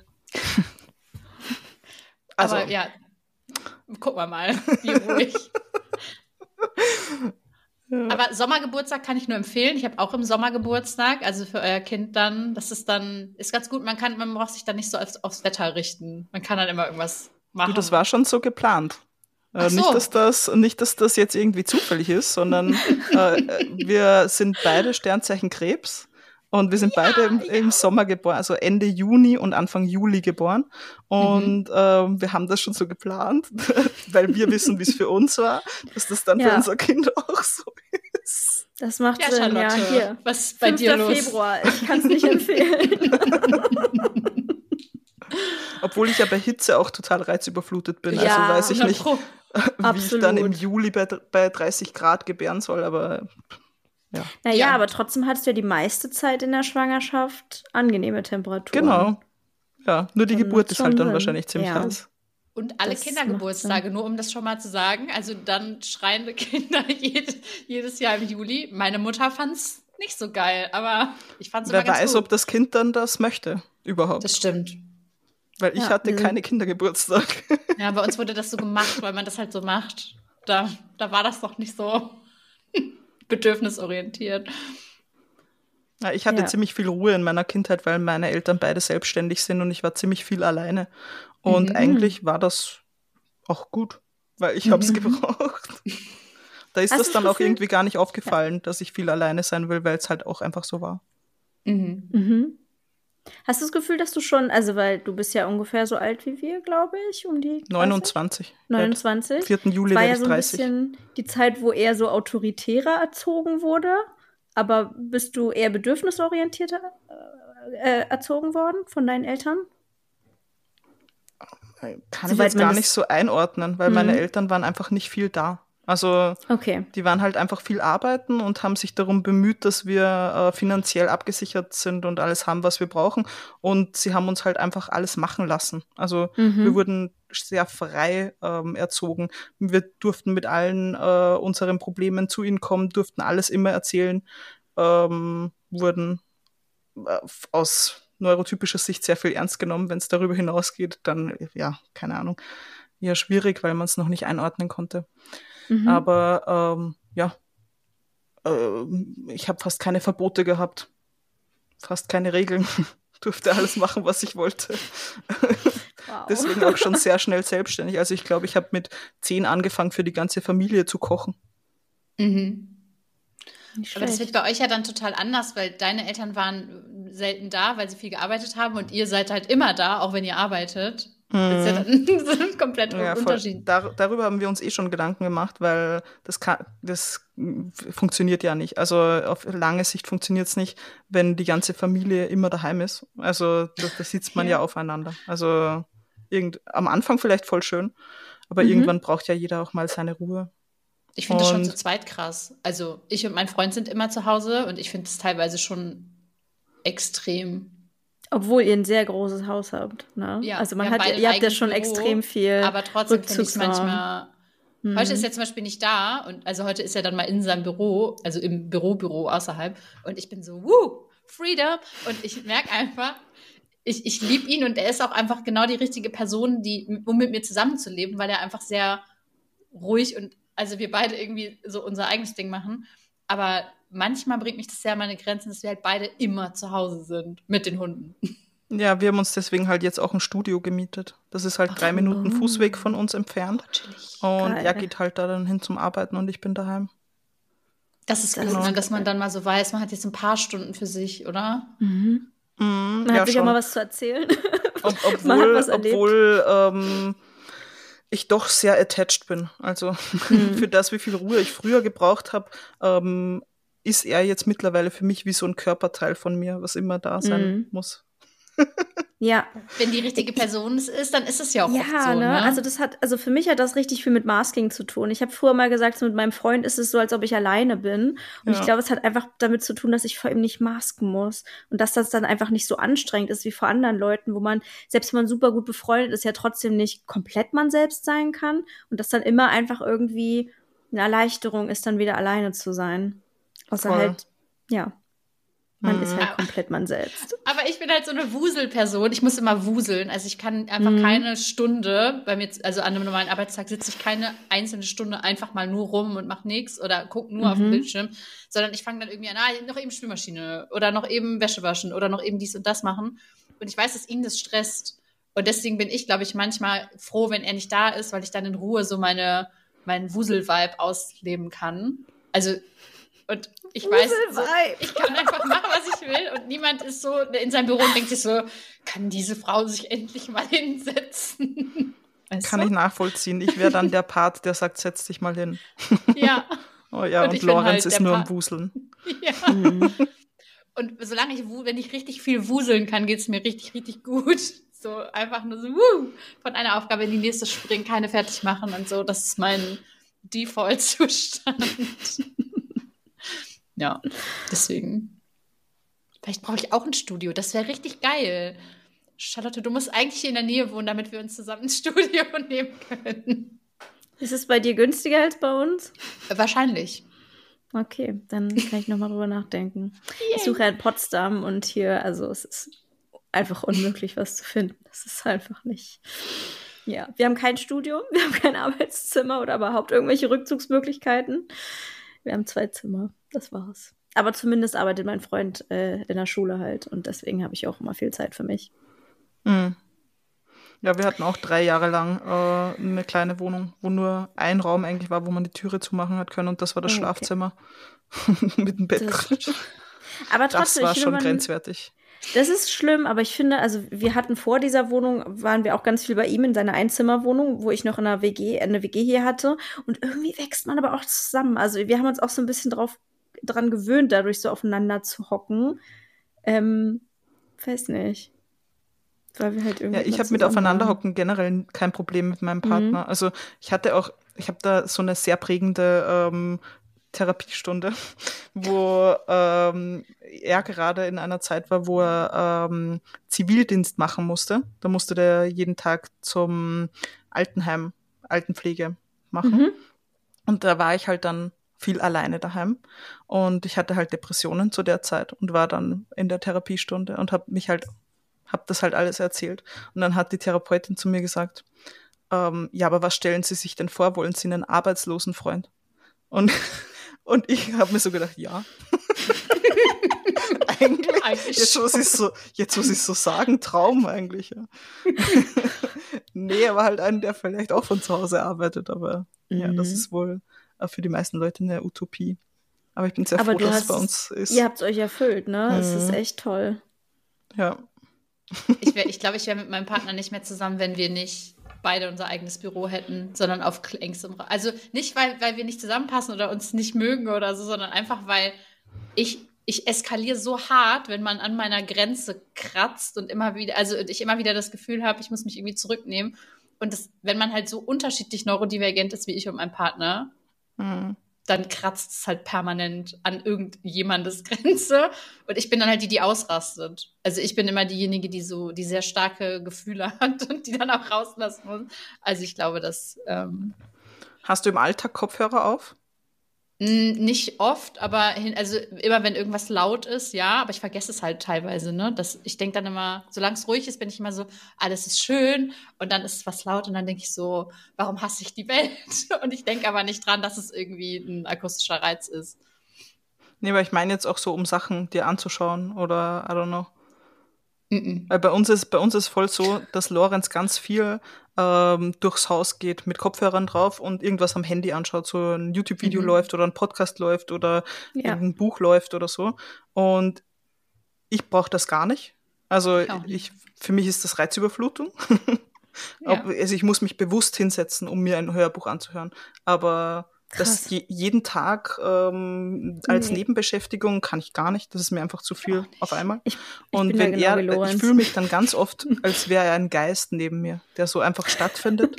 Also, aber ja, gucken wir mal, wie ruhig. Ja. Aber Sommergeburtstag kann ich nur empfehlen. Ich habe auch im Sommer Geburtstag, also für euer Kind dann, das ist dann, ist ganz gut, man kann, man braucht sich dann nicht so aufs, aufs Wetter richten. Man kann dann immer irgendwas machen. Du, das war schon so geplant. Ach so. Nicht, dass das, nicht, dass das jetzt irgendwie zufällig ist, sondern äh, wir sind beide Sternzeichen Krebs. Und wir sind ja, beide im, im Sommer geboren, also Ende Juni und Anfang Juli geboren. Und mhm. ähm, wir haben das schon so geplant, weil wir wissen, wie es für uns war, dass das dann ja. für unser Kind auch so ist. Das macht ja, Sinn, ja. Hier. Was ist bei dir los? Februar, ich kann es nicht empfehlen. Obwohl ich ja bei Hitze auch total reizüberflutet bin. Ja, also weiß ich nicht, Pro. wie Absolut. ich dann im Juli bei, bei dreißig Grad gebären soll, aber... Ja. Naja, ja. aber trotzdem hattest du ja die meiste Zeit in der Schwangerschaft angenehme Temperaturen. Genau. Ja, nur die und Geburt ist halt dann Sinn. wahrscheinlich ziemlich ja. heiß. Und alle das Kindergeburtstage, nur um das schon mal zu sagen. Also dann schreiende Kinder jede, jedes Jahr im Juli. Meine Mutter fand's nicht so geil, aber ich fand's immer Wer ganz weiß, gut. ob das Kind dann das möchte, überhaupt. Das stimmt. Weil ich ja, hatte keine Kindergeburtstag. Ja, bei uns wurde das so gemacht, weil man das halt so macht. Da, da war das doch nicht so... bedürfnisorientiert. Ja, ich hatte ja. ziemlich viel Ruhe in meiner Kindheit, weil meine Eltern beide selbstständig sind und ich war ziemlich viel alleine. Und mhm. eigentlich war das auch gut, weil ich mhm. habe es gebraucht. Da ist Hast das dann auch Gefühl? irgendwie gar nicht aufgefallen, ja. dass ich viel alleine sein will, weil es halt auch einfach so war. Mhm. Mhm. Hast du das Gefühl, dass du schon, also weil du bist ja ungefähr so alt wie wir, glaube ich, um die dreißig? neunundzwanzig. neunundzwanzig. vierten Juli werde ja ich so dreißig. Das war ja so ein bisschen die Zeit, wo er so autoritärer erzogen wurde. Aber bist du eher bedürfnisorientierter äh, erzogen worden von deinen Eltern? Kann so ich jetzt gar nicht so einordnen, weil mhm. meine Eltern waren einfach nicht viel da. Also okay. die waren halt einfach viel arbeiten und haben sich darum bemüht, dass wir äh, finanziell abgesichert sind und alles haben, was wir brauchen. Und sie haben uns halt einfach alles machen lassen. Also mhm. wir wurden sehr frei ähm, erzogen. Wir durften mit allen äh, unseren Problemen zu ihnen kommen, durften alles immer erzählen. Ähm, wurden äh, aus neurotypischer Sicht sehr viel ernst genommen. Wenn es darüber hinausgeht, dann, ja, keine Ahnung, eher schwierig, weil man es noch nicht einordnen konnte. Mhm. Aber ähm, ja, äh, ich habe fast keine Verbote gehabt, fast keine Regeln, durfte alles machen, was ich wollte. Wow. Deswegen auch schon sehr schnell selbstständig. Also ich glaube, ich habe mit zehn angefangen, für die ganze Familie zu kochen. Mhm. Aber das wird bei euch ja dann total anders, weil deine Eltern waren selten da, weil sie viel gearbeitet haben und ihr seid halt immer da, auch wenn ihr arbeitet. Das ist ja dann so ein kompletter ja, Unterschied. Dar- darüber haben wir uns eh schon Gedanken gemacht, weil das, kann, das funktioniert ja nicht. Also auf lange Sicht funktioniert es nicht, wenn die ganze Familie immer daheim ist. Also da, da sitzt man ja. ja aufeinander. Also irgend, am Anfang vielleicht voll schön, aber mhm. irgendwann braucht ja jeder auch mal seine Ruhe. Ich finde das schon zu zweit krass. Also ich und mein Freund sind immer zu Hause und ich finde es teilweise schon extrem. Obwohl ihr ein sehr großes Haus habt. Ne? Ja, also man hat, ihr habt ja schon Büro, extrem viel. Aber trotzdem finde ich es manchmal. Mhm. Heute ist er zum Beispiel nicht da und also heute ist er dann mal in seinem Büro, also im Büro-Büro außerhalb. Und ich bin so, wuh, Freedom. Und ich merke einfach, ich, ich liebe ihn und er ist auch einfach genau die richtige Person, die, um mit mir zusammenzuleben, weil er einfach sehr ruhig und also wir beide irgendwie so unser eigenes Ding machen. Aber manchmal bringt mich das sehr an meine Grenzen, dass wir halt beide immer zu Hause sind mit den Hunden. Ja, wir haben uns deswegen halt jetzt auch ein Studio gemietet. Das ist halt oh. drei Minuten Fußweg von uns entfernt. Oh, und Geil. Er geht halt da dann hin zum Arbeiten und ich bin daheim. Das ist gut, genau. Ne? Dass man dann mal so weiß, man hat jetzt ein paar Stunden für sich, oder? Mhm. Mhm, man ja, hat sich schon. auch mal was zu erzählen. Ob, obwohl, man hat was erlebt. Obwohl ähm, ich doch sehr attached bin. Also mhm. für das, wie viel Ruhe ich früher gebraucht habe, ähm, ist er jetzt mittlerweile für mich wie so ein Körperteil von mir, was immer da sein mhm. muss. Ja. Wenn die richtige Person es ist, dann ist es ja auch ja, oft so, ne? ne? Also das hat, also für mich hat das richtig viel mit Masking zu tun. Ich habe früher mal gesagt, so mit meinem Freund ist es so, als ob ich alleine bin. Und ja. ich glaube, es hat einfach damit zu tun, dass ich vor ihm nicht masken muss. Und dass das dann einfach nicht so anstrengend ist wie vor anderen Leuten, wo man, selbst wenn man super gut befreundet ist, ja trotzdem nicht komplett man selbst sein kann. Und das dann immer einfach irgendwie eine Erleichterung ist, dann wieder alleine zu sein. Außer Voll. halt, ja. Man mhm. ist halt komplett man selbst. Aber ich bin halt so eine Wuselperson. Ich muss immer wuseln. Also ich kann einfach mhm. keine Stunde, bei mir, also an einem normalen Arbeitstag sitze ich keine einzelne Stunde einfach mal nur rum und mache nichts oder gucke nur mhm. auf den Bildschirm, sondern ich fange dann irgendwie an, ah, noch eben Spülmaschine oder noch eben Wäsche waschen oder noch eben dies und das machen. Und ich weiß, dass ihn das stresst. Und deswegen bin ich, glaube ich, manchmal froh, wenn er nicht da ist, weil ich dann in Ruhe so meine, meinen Wusel-Vibe ausleben kann. Also und ich weiß, so, ich kann einfach machen, was ich will und niemand ist so in seinem Büro und denkt sich so, kann diese Frau sich endlich mal hinsetzen? Weißt kann du? Ich nachvollziehen. Ich wäre dann der Part, der sagt, setz dich mal hin. Ja. Oh ja, und, und Lorenz halt ist nur am Wuseln. Ja. Mhm. Und solange ich, wenn ich richtig viel wuseln kann, geht es mir richtig, richtig gut. So einfach nur so, wuh, von einer Aufgabe in die nächste springen, keine fertig machen und so. Das ist mein Default-Zustand. Ja, deswegen. Vielleicht brauche ich auch ein Studio. Das wäre richtig geil. Charlotte, du musst eigentlich hier in der Nähe wohnen, damit wir uns zusammen ins Studio nehmen können. Ist es bei dir günstiger als bei uns? Wahrscheinlich. Okay, dann kann ich nochmal drüber nachdenken. Yeah. Ich suche ja in Potsdam und hier, also es ist einfach unmöglich, was zu finden. Das ist einfach nicht. Ja, wir haben kein Studio, wir haben kein Arbeitszimmer oder überhaupt irgendwelche Rückzugsmöglichkeiten. Wir haben zwei Zimmer, das war's. Aber zumindest arbeitet mein Freund äh, in der Schule halt und deswegen habe ich auch immer viel Zeit für mich. Mhm. Ja, wir hatten auch drei Jahre lang äh, eine kleine Wohnung, wo nur ein Raum eigentlich war, wo man die Türe zumachen hat können und das war das oh, okay. Schlafzimmer mit dem Bett. Das, aber trotzdem, das war ich schon man, grenzwertig. Das ist schlimm, aber ich finde, also wir hatten vor dieser Wohnung, waren wir auch ganz viel bei ihm in seiner Einzimmerwohnung, wo ich noch in einer W G, eine W G hier hatte. Und irgendwie wächst man aber auch zusammen. Also wir haben uns auch so ein bisschen drauf, dran gewöhnt, dadurch so aufeinander zu hocken. Ähm, weiß nicht. Weil wir halt irgendwie. Ja, ich habe mit Aufeinanderhocken generell kein Problem mit meinem Partner. Mhm. Also ich hatte auch, ich habe da so eine sehr prägende ähm, Therapiestunde, wo ähm, er gerade in einer Zeit war, wo er ähm, Zivildienst machen musste. Da musste der jeden Tag zum Altenheim, Altenpflege machen. Mhm. Und da war ich halt dann viel alleine daheim. Und ich hatte halt Depressionen zu der Zeit und war dann in der Therapiestunde und habe mich halt, habe das halt alles erzählt. Und dann hat die Therapeutin zu mir gesagt, ähm, ja, aber was stellen Sie sich denn vor? Wollen Sie einen arbeitslosen Freund? Und, und ich habe mir so gedacht, ja. eigentlich, eigentlich jetzt, muss ich so, jetzt muss ich so sagen, Traum eigentlich. Ja. Nee, aber halt einen, der vielleicht auch von zu Hause arbeitet, aber mhm. ja, das ist wohl für die meisten Leute eine Utopie. Aber ich bin sehr aber froh, dass es bei uns ist. Ihr habt es euch erfüllt, ne? Mhm. Es ist echt toll. Ja. Ich, wär, ich glaube, ich wäre mit meinem Partner nicht mehr zusammen, wenn wir nicht beide unser eigenes Büro hätten, sondern auf engstem Raum. Also nicht, weil, weil wir nicht zusammenpassen oder uns nicht mögen oder so, sondern einfach, weil ich, ich eskaliere so hart, wenn man an meiner Grenze kratzt und immer wieder, also ich immer wieder das Gefühl habe, ich muss mich irgendwie zurücknehmen. Und das, wenn man halt so unterschiedlich neurodivergent ist wie ich und mein Partner, mhm. dann kratzt es halt permanent an irgendjemandes Grenze. Und ich bin dann halt die, die ausrastet. Also ich bin immer diejenige, die so, die sehr starke Gefühle hat und die dann auch rauslassen muss. Also ich glaube, dass ähm, Hast du im Alltag Kopfhörer auf? Nicht oft, aber hin, also immer, wenn irgendwas laut ist, ja, aber ich vergesse es halt teilweise, ne? Das, ich denke dann immer, solange es ruhig ist, bin ich immer so, alles ist schön und dann ist was laut und dann denke ich so, warum hasse ich die Welt? Und ich denke aber nicht dran, dass es irgendwie ein akustischer Reiz ist. Nee, aber ich meine jetzt auch so, um Sachen dir anzuschauen oder, I don't know. Mm-mm. Weil bei uns ist bei uns ist voll so, dass Lorenz ganz viel ähm, durchs Haus geht mit Kopfhörern drauf und irgendwas am Handy anschaut, so ein YouTube-Video mhm. läuft oder ein Podcast läuft oder ja. irgendein Buch läuft oder so. Und ich brauche das gar nicht. Also ich ich, für mich ist das Reizüberflutung. Ja. Also ich muss mich bewusst hinsetzen, um mir ein Hörbuch anzuhören. Aber das je, jeden Tag ähm, als nee. Nebenbeschäftigung kann ich gar nicht. Das ist mir einfach zu viel auf einmal. Ich, ich und wenn er, genau ich fühle mich dann ganz oft, als wäre er ein Geist neben mir, der so einfach stattfindet.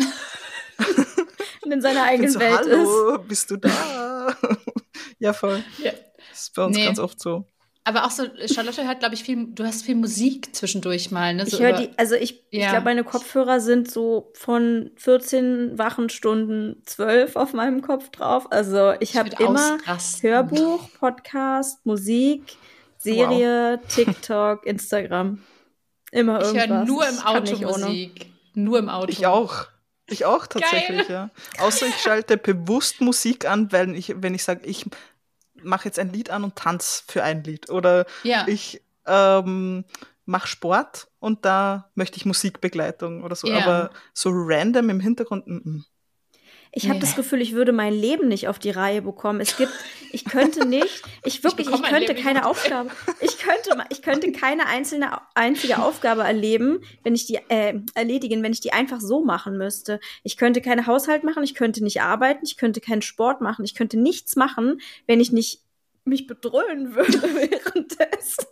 Und in seiner eigenen so, Welt Hallo, ist. Bist du da? Ja, voll. Ja. Das ist bei uns nee. ganz oft so. Aber auch so, Charlotte hört, glaube ich, viel, du hast viel Musik zwischendurch mal, ne? So ich höre die, also ich, ja. ich glaube, meine Kopfhörer sind so von vierzehn wachen Stunden zwölf auf meinem Kopf drauf. Also ich, ich habe immer ausrasten. Hörbuch, Podcast, Musik, Serie, wow. TikTok, Instagram. Immer irgendwas. Ich höre nur im Auto Musik. Nur im Auto. Ich auch. Ich auch tatsächlich, Geil. ja. Außer ich schalte bewusst Musik an, weil ich, wenn ich sage, ich mache jetzt ein Lied an und tanze für ein Lied. Oder ja. ich ähm, mache Sport und da möchte ich Musikbegleitung oder so. Ja. Aber so random im Hintergrund, m-m. Ich habe nee. das Gefühl, ich würde mein Leben nicht auf die Reihe bekommen. Es gibt, ich könnte nicht, ich wirklich, ich, ich könnte keine Aufgabe, ich könnte, ich könnte keine einzelne, einzige Aufgabe erleben, wenn ich die, äh, erledigen, wenn ich die einfach so machen müsste. Ich könnte keinen Haushalt machen, ich könnte nicht arbeiten, ich könnte keinen Sport machen, ich könnte nichts machen, wenn ich nicht mich bedröhnen würde währenddessen.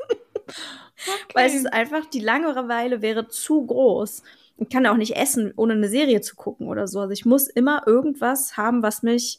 Okay. Weil es ist einfach, die Langeweile wäre zu groß. Ich kann auch nicht essen, ohne eine Serie zu gucken oder so. Also ich muss immer irgendwas haben, was mich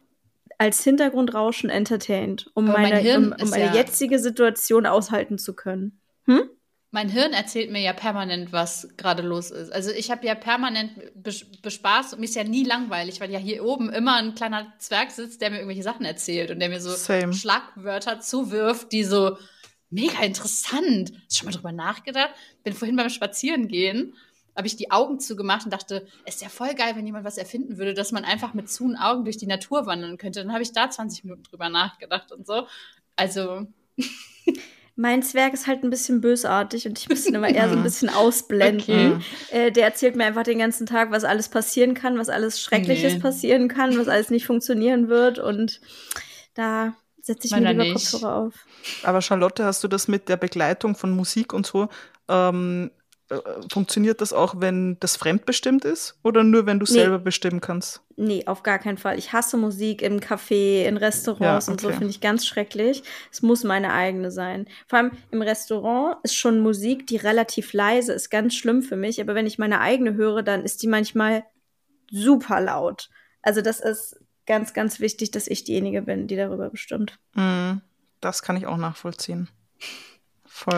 als Hintergrundrauschen entertaint, um Aber meine, mein um, um meine ja jetzige Situation aushalten zu können. Hm? Mein Hirn erzählt mir ja permanent, was gerade los ist. Also ich habe ja permanent bes- bespaßt und mir ist ja nie langweilig, weil ja hier oben immer ein kleiner Zwerg sitzt, der mir irgendwelche Sachen erzählt und der mir so Same. Schlagwörter zuwirft, die so mega interessant. Hast du schon mal drüber nachgedacht? Bin vorhin beim Spazierengehen, habe ich die Augen zugemacht und dachte, es ist ja voll geil, wenn jemand was erfinden würde, dass man einfach mit zuen Augen durch die Natur wandern könnte. Dann habe ich da zwanzig Minuten drüber nachgedacht und so. Also mein Zwerg ist halt ein bisschen bösartig und ich muss ihn immer eher so ein bisschen ausblenden. Okay. Äh, der erzählt mir einfach den ganzen Tag, was alles passieren kann, was alles Schreckliches nee. passieren kann, was alles nicht funktionieren wird. Und da setze ich Meiner mir lieber nicht. Kopfhörer auf. Aber Charlotte, hast du das mit der Begleitung von Musik und so, ähm, äh, funktioniert das auch, wenn das fremdbestimmt ist? Oder nur, wenn du nee. selber bestimmen kannst? Nee, auf gar keinen Fall. Ich hasse Musik im Café, in Restaurants ja, okay. und so, finde ich ganz schrecklich. Es muss meine eigene sein. Vor allem im Restaurant ist schon Musik, die relativ leise ist, ganz schlimm für mich. Aber wenn ich meine eigene höre, dann ist die manchmal super laut. Also das ist ganz, ganz wichtig, dass ich diejenige bin, die darüber bestimmt. Mm, das kann ich auch nachvollziehen. Voll.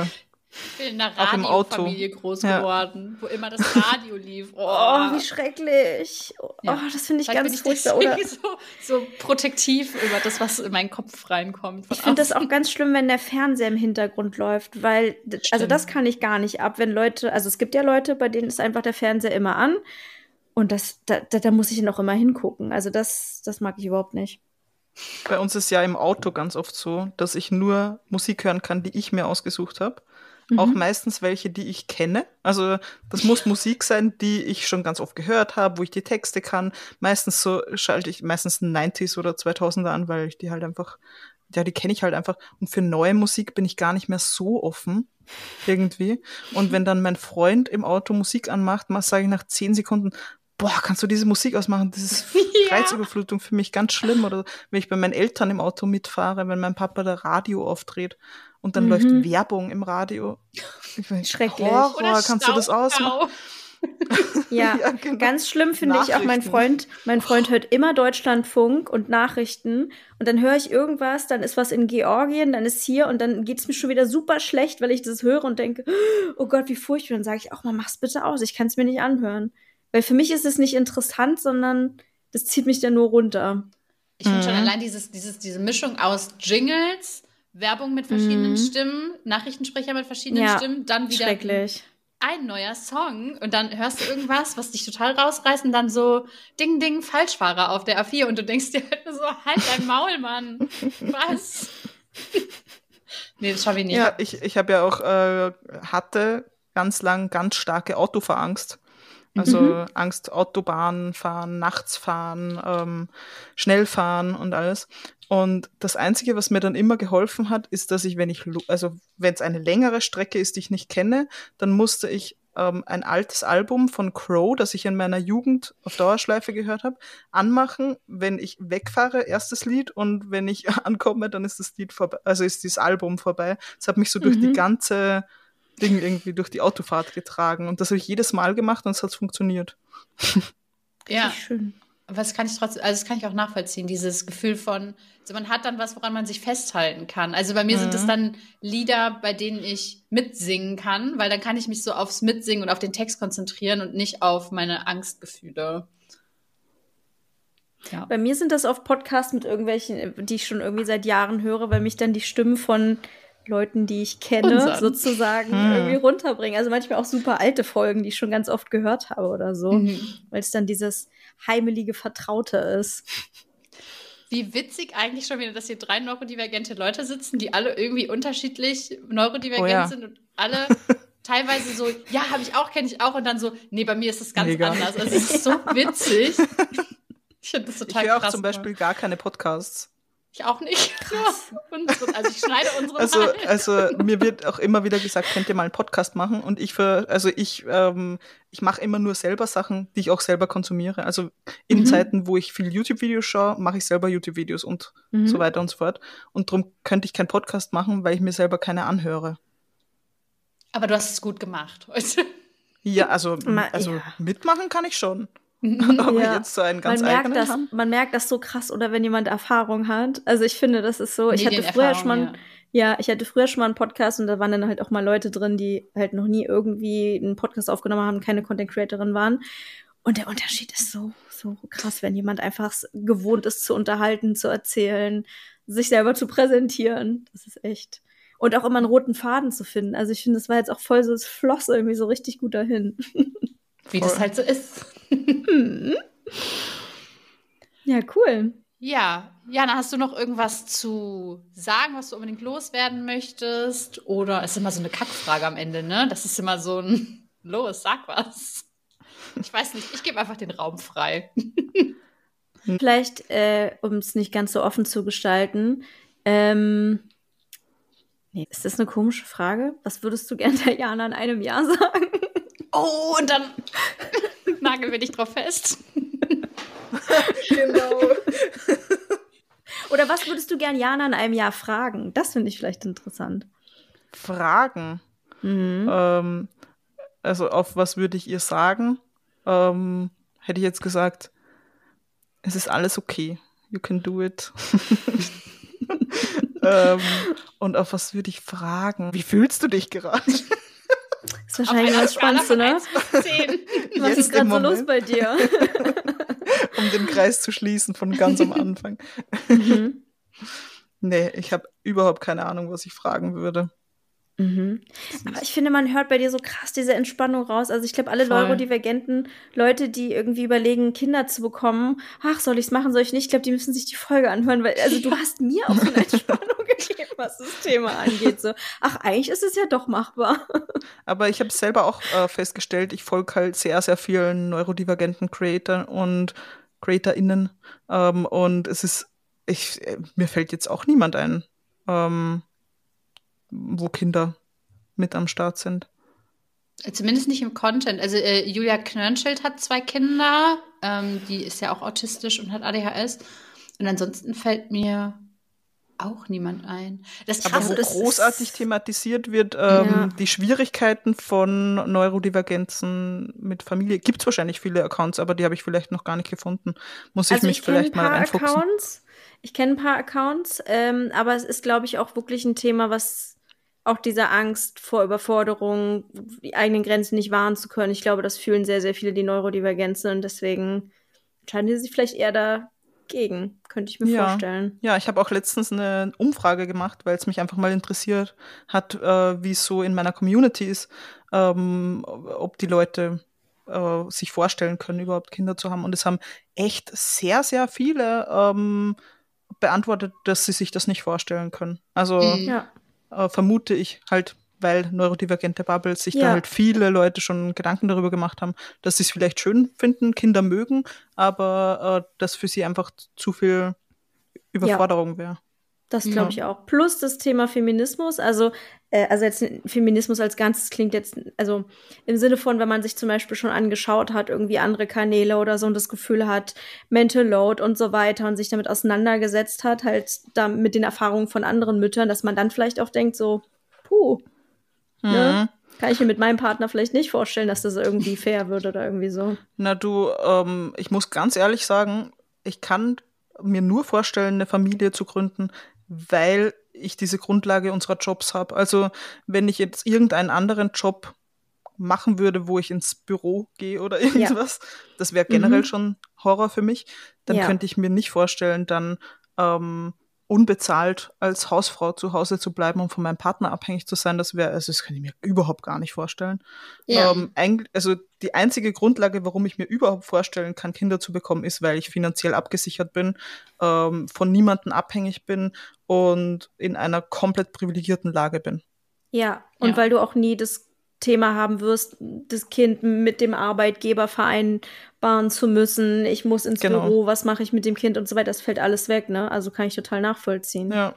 Ich bin in einer Auch im Auto. Radiofamilie groß Ja. geworden, wo immer das Radio lief. Oh, Oh, wie schrecklich. Oh, Ja. das finde ich Vielleicht ganz bin ich furchtbar. Oder deswegen so, so protektiv über das, was in meinen Kopf reinkommt. von ich finde das außen. auch ganz schlimm, wenn der Fernseher im Hintergrund läuft, weil, d- also Stimmt. das kann ich gar nicht ab, wenn Leute, also es gibt ja Leute, bei denen ist einfach der Fernseher immer an und das, da, da, da muss ich dann auch immer hingucken. Also das, das mag ich überhaupt nicht. Bei uns ist ja im Auto ganz oft so, dass ich nur Musik hören kann, die ich mir ausgesucht habe. Auch Mhm. meistens welche, die ich kenne. Also das muss Musik sein, die ich schon ganz oft gehört habe, wo ich die Texte kann. Meistens so schalte ich meistens neunziger oder zweitausender an, weil ich die halt einfach, ja, die kenne ich halt einfach. Und für neue Musik bin ich gar nicht mehr so offen irgendwie. Und wenn dann mein Freund im Auto Musik anmacht, sage ich nach zehn Sekunden, boah, kannst du diese Musik ausmachen? Das ist Ja. Reizüberflutung für mich ganz schlimm. Oder wenn ich bei meinen Eltern im Auto mitfahre, wenn mein Papa da Radio aufdreht und dann Mhm. läuft Werbung im Radio. Ich mein, Schrecklich. Horror, Oder kannst du das ausmachen? Staubstau. Ja, Ja, genau. ganz schlimm finde ich auch, mein Nachrichten. Freund, mein Freund hört immer Deutschlandfunk und Nachrichten und dann höre ich irgendwas, dann ist was in Georgien, dann ist hier und dann geht es mir schon wieder super schlecht, weil ich das höre und denke, oh Gott, wie furchtbar. Dann sage ich auch mal, mach's bitte aus, ich kann es mir nicht anhören. Weil für mich ist es nicht interessant, sondern das zieht mich dann nur runter. Ich finde schon Mhm. allein dieses, dieses, diese Mischung aus Jingles, Werbung mit verschiedenen Mhm. Stimmen, Nachrichtensprecher mit verschiedenen Ja, Stimmen, dann wieder Schrecklich. ein neuer Song und dann hörst du irgendwas, was dich total rausreißt und dann so Ding, Ding, Falschfahrer auf der A vier und du denkst dir halt nur so, halt dein Maul, Mann. Was? Nee, das schaffe ich nicht. Ja, ich, ich habe ja auch, äh, hatte ganz lang ganz starke Autofahrangst. Also Mhm. Angst, Autobahn fahren, nachts fahren, ähm, schnell fahren und alles. Und das Einzige, was mir dann immer geholfen hat, ist, dass ich, wenn ich, lo- also wenn es eine längere Strecke ist, die ich nicht kenne, dann musste ich ähm, ein altes Album von Crow, das ich in meiner Jugend auf Dauerschleife gehört habe, anmachen. Wenn ich wegfahre, erstes Lied, und wenn ich ankomme, dann ist das Lied vorbei, also ist dieses Album vorbei. Das hat mich so durch die Mhm. ganze Ding irgendwie durch die Autofahrt getragen. Und das habe ich jedes Mal gemacht und es hat funktioniert. Ja, Richtig schön. aber das kann ich trotzdem, also das kann ich auch nachvollziehen, dieses Gefühl von, also man hat dann was, woran man sich festhalten kann. Also bei mir sind es Mhm. dann Lieder, bei denen ich mitsingen kann, weil dann kann ich mich so aufs Mitsingen und auf den Text konzentrieren und nicht auf meine Angstgefühle. Ja. Bei mir sind das oft Podcasts mit irgendwelchen, die ich schon irgendwie seit Jahren höre, weil mich dann die Stimmen von Leuten, die ich kenne, Unseren. sozusagen Hm. irgendwie runterbringen. Also manchmal auch super alte Folgen, die ich schon ganz oft gehört habe oder so, Mhm. weil es dann dieses heimelige Vertraute ist. Wie witzig eigentlich schon wieder, dass hier drei neurodivergente Leute sitzen, die alle irgendwie unterschiedlich neurodivergent Oh ja. sind und alle teilweise so, ja, habe ich auch, kenne ich auch, und dann so, nee, bei mir ist es ganz Mega. anders. Also es ist so witzig. Ich finde das Ich total höre auch krass. zum Beispiel gar keine Podcasts. Ich auch nicht. Unsere, also ich schneide unsere Also, mal. also mir wird auch immer wieder gesagt, könnt ihr mal einen Podcast machen? Und ich für, also ich, ähm, ich mache immer nur selber Sachen, die ich auch selber konsumiere. Also in Mhm. Zeiten, wo ich viel YouTube-Videos schaue, mache ich selber YouTube-Videos und Mhm. so weiter und so fort. Und darum könnte ich keinen Podcast machen, weil ich mir selber keine anhöre. Aber du hast es gut gemacht heute. Ja, also, Ma- also ja. mitmachen kann ich schon. Aber Ja. jetzt so einen ganz Man merkt, eigenen das, haben. man merkt das so krass, oder wenn jemand Erfahrung hat. Also ich finde, das ist so, ich hatte früher schon mal, Medienerfahrung, ja, ich hatte früher schon mal einen Podcast und da waren dann halt auch mal Leute drin, die halt noch nie irgendwie einen Podcast aufgenommen haben, keine Content Creatorin waren. Und der Unterschied ist so, so krass, wenn jemand einfach s- gewohnt ist zu unterhalten, zu erzählen, sich selber zu präsentieren. Das ist echt. Und auch immer einen roten Faden zu finden. Also ich finde, das war jetzt auch voll so, es floss irgendwie so richtig gut dahin. Wie das Voll. halt so ist. Hm. Ja, cool. Ja, Jana, hast du noch irgendwas zu sagen, was du unbedingt loswerden möchtest? Oder ist immer so eine Kackfrage am Ende, ne? Das ist immer so ein Los, sag was. Ich weiß nicht, ich gebe einfach den Raum frei. Vielleicht, äh, um es nicht ganz so offen zu gestalten, ähm, nee, ist das eine komische Frage? Was würdest du gerne der Jana in einem Jahr sagen? Oh, und dann nageln wir dich drauf fest. Genau. Oder was würdest du gern Jana in einem Jahr fragen? Das finde ich vielleicht interessant. Fragen. Mhm. Ähm, also auf was würde ich ihr sagen? Ähm, hätte ich jetzt gesagt, es ist alles okay. You can do it. ähm, und auf was würde ich fragen? Wie fühlst du dich gerade? Das ist wahrscheinlich das Spannendste, ne? Was ist gerade so los bei dir? Um den Kreis zu schließen von ganz am Anfang. Mhm. Nee, ich habe überhaupt keine Ahnung, was ich fragen würde. Mhm. Aber ich finde, man hört bei dir so krass diese Entspannung raus. Also ich glaube, alle Voll. neurodivergenten Leute, die irgendwie überlegen, Kinder zu bekommen, ach, soll ich es machen, soll ich nicht? Ich glaube, die müssen sich die Folge anhören, weil also du hast mir auch so eine Entspannung gegeben, was das Thema angeht. So, ach, eigentlich ist es ja doch machbar. Aber ich habe selber auch äh, festgestellt, ich folge halt sehr, sehr vielen neurodivergenten Creator und CreatorInnen. Ähm, und es ist, ich, mir fällt jetzt auch niemand ein, ähm, wo Kinder mit am Start sind. Zumindest nicht im Content. Also äh, Julia Knörnschild hat zwei Kinder. Ähm, die ist ja auch autistisch und hat A D H S. Und ansonsten fällt mir auch niemand ein. Das Aber wo großartig thematisiert wird, ähm, ja. die Schwierigkeiten von Neurodivergenzen mit Familie. Gibt es wahrscheinlich viele Accounts, aber die habe ich vielleicht noch gar nicht gefunden. Muss ich also mich ich vielleicht mal reinfuchsen. Accounts. Ich kenne ein paar Accounts, ähm, aber es ist, glaube ich, auch wirklich ein Thema, was auch diese Angst vor Überforderung, die eigenen Grenzen nicht wahren zu können. Ich glaube, das fühlen sehr, sehr viele, die neurodivergent sind. Und deswegen entscheiden die sich vielleicht eher dagegen, könnte ich mir ja. vorstellen. Ja, ich habe auch letztens eine Umfrage gemacht, weil es mich einfach mal interessiert hat, äh, wie es so in meiner Community ist, ähm, ob die Leute äh, sich vorstellen können, überhaupt Kinder zu haben. Und es haben echt sehr, sehr viele ähm, beantwortet, dass sie sich das nicht vorstellen können. Also ja. äh, vermute ich halt, weil neurodivergente Bubbles sich Ja. da halt viele Leute schon Gedanken darüber gemacht haben, dass sie es vielleicht schön finden, Kinder mögen, aber äh, dass für sie einfach zu viel Überforderung ja. wäre. Das glaube ich auch. Plus das Thema Feminismus, also, äh, also jetzt Feminismus als Ganzes klingt jetzt, also im Sinne von, wenn man sich zum Beispiel schon angeschaut hat, irgendwie andere Kanäle oder so und das Gefühl hat, Mental Load und so weiter und sich damit auseinandergesetzt hat, halt da mit den Erfahrungen von anderen Müttern, dass man dann vielleicht auch denkt, so, puh, mhm. ne? Kann ich mir mit meinem Partner vielleicht nicht vorstellen, dass das irgendwie fair wird oder irgendwie so. Na du, ähm, ich muss ganz ehrlich sagen, ich kann mir nur vorstellen, eine Familie zu gründen, weil ich diese Grundlage unserer Jobs habe. Also wenn ich jetzt irgendeinen anderen Job machen würde, wo ich ins Büro gehe oder irgendwas, ja. das wäre generell mhm. schon Horror für mich, dann ja. könnte ich mir nicht vorstellen, dann ähm, unbezahlt als Hausfrau zu Hause zu bleiben und von meinem Partner abhängig zu sein. Das wäre, also das kann ich mir überhaupt gar nicht vorstellen. Ja. Ähm, eigentlich, also die einzige Grundlage, warum ich mir überhaupt vorstellen kann, Kinder zu bekommen, ist, weil ich finanziell abgesichert bin, ähm, von niemandem abhängig bin und in einer komplett privilegierten Lage bin. Ja, und ja. weil du auch nie das Thema haben wirst, das Kind mit dem Arbeitgeber vereinbaren zu müssen. Ich muss ins genau. Büro, was mache ich mit dem Kind und so weiter. Das fällt alles weg, ne? Also kann ich total nachvollziehen. Ja.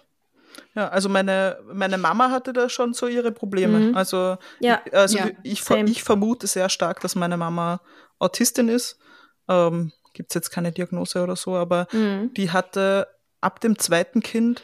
Ja, also meine, meine Mama hatte da schon so ihre Probleme. Mhm. Also, ja. ich, also ja. ich, ich vermute sehr stark, dass meine Mama Autistin ist. Ähm, gibt es jetzt keine Diagnose oder so, aber mhm. die hatte ab dem zweiten Kind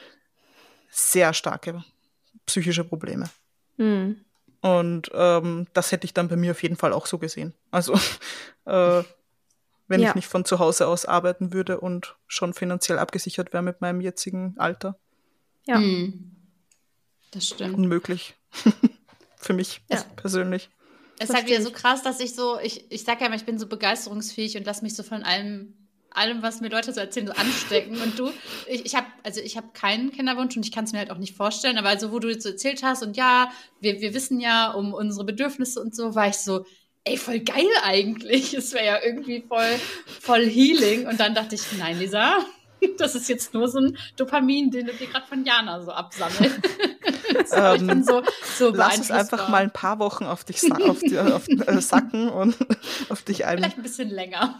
sehr starke psychische Probleme. Mhm. Und ähm, das hätte ich dann bei mir auf jeden Fall auch so gesehen. Also äh, wenn ja. ich nicht von zu Hause aus arbeiten würde und schon finanziell abgesichert wäre mit meinem jetzigen Alter. Ja, hm. das stimmt. Unmöglich. Für mich ja. persönlich. Es ist halt wieder so krass, dass ich so, ich, ich sag ja immer, ich bin so begeisterungsfähig und lass mich so von allem, allem, was mir Leute so erzählen, so anstecken. Und du, ich, ich habe, also ich habe keinen Kinderwunsch und ich kann es mir halt auch nicht vorstellen, aber also wo du jetzt so erzählt hast und ja, wir, wir wissen ja um unsere Bedürfnisse und so, war ich so, ey, voll geil eigentlich. Es wäre ja irgendwie voll, voll Healing. Und dann dachte ich, nein, Lisa, das ist jetzt nur so ein Dopamin, den du dir gerade von Jana so absammelst. So, ähm, ich bin so, so lass es einfach mal ein paar Wochen auf dich sa- auf die, auf, äh, sacken und auf dich ein. Vielleicht ein bisschen länger.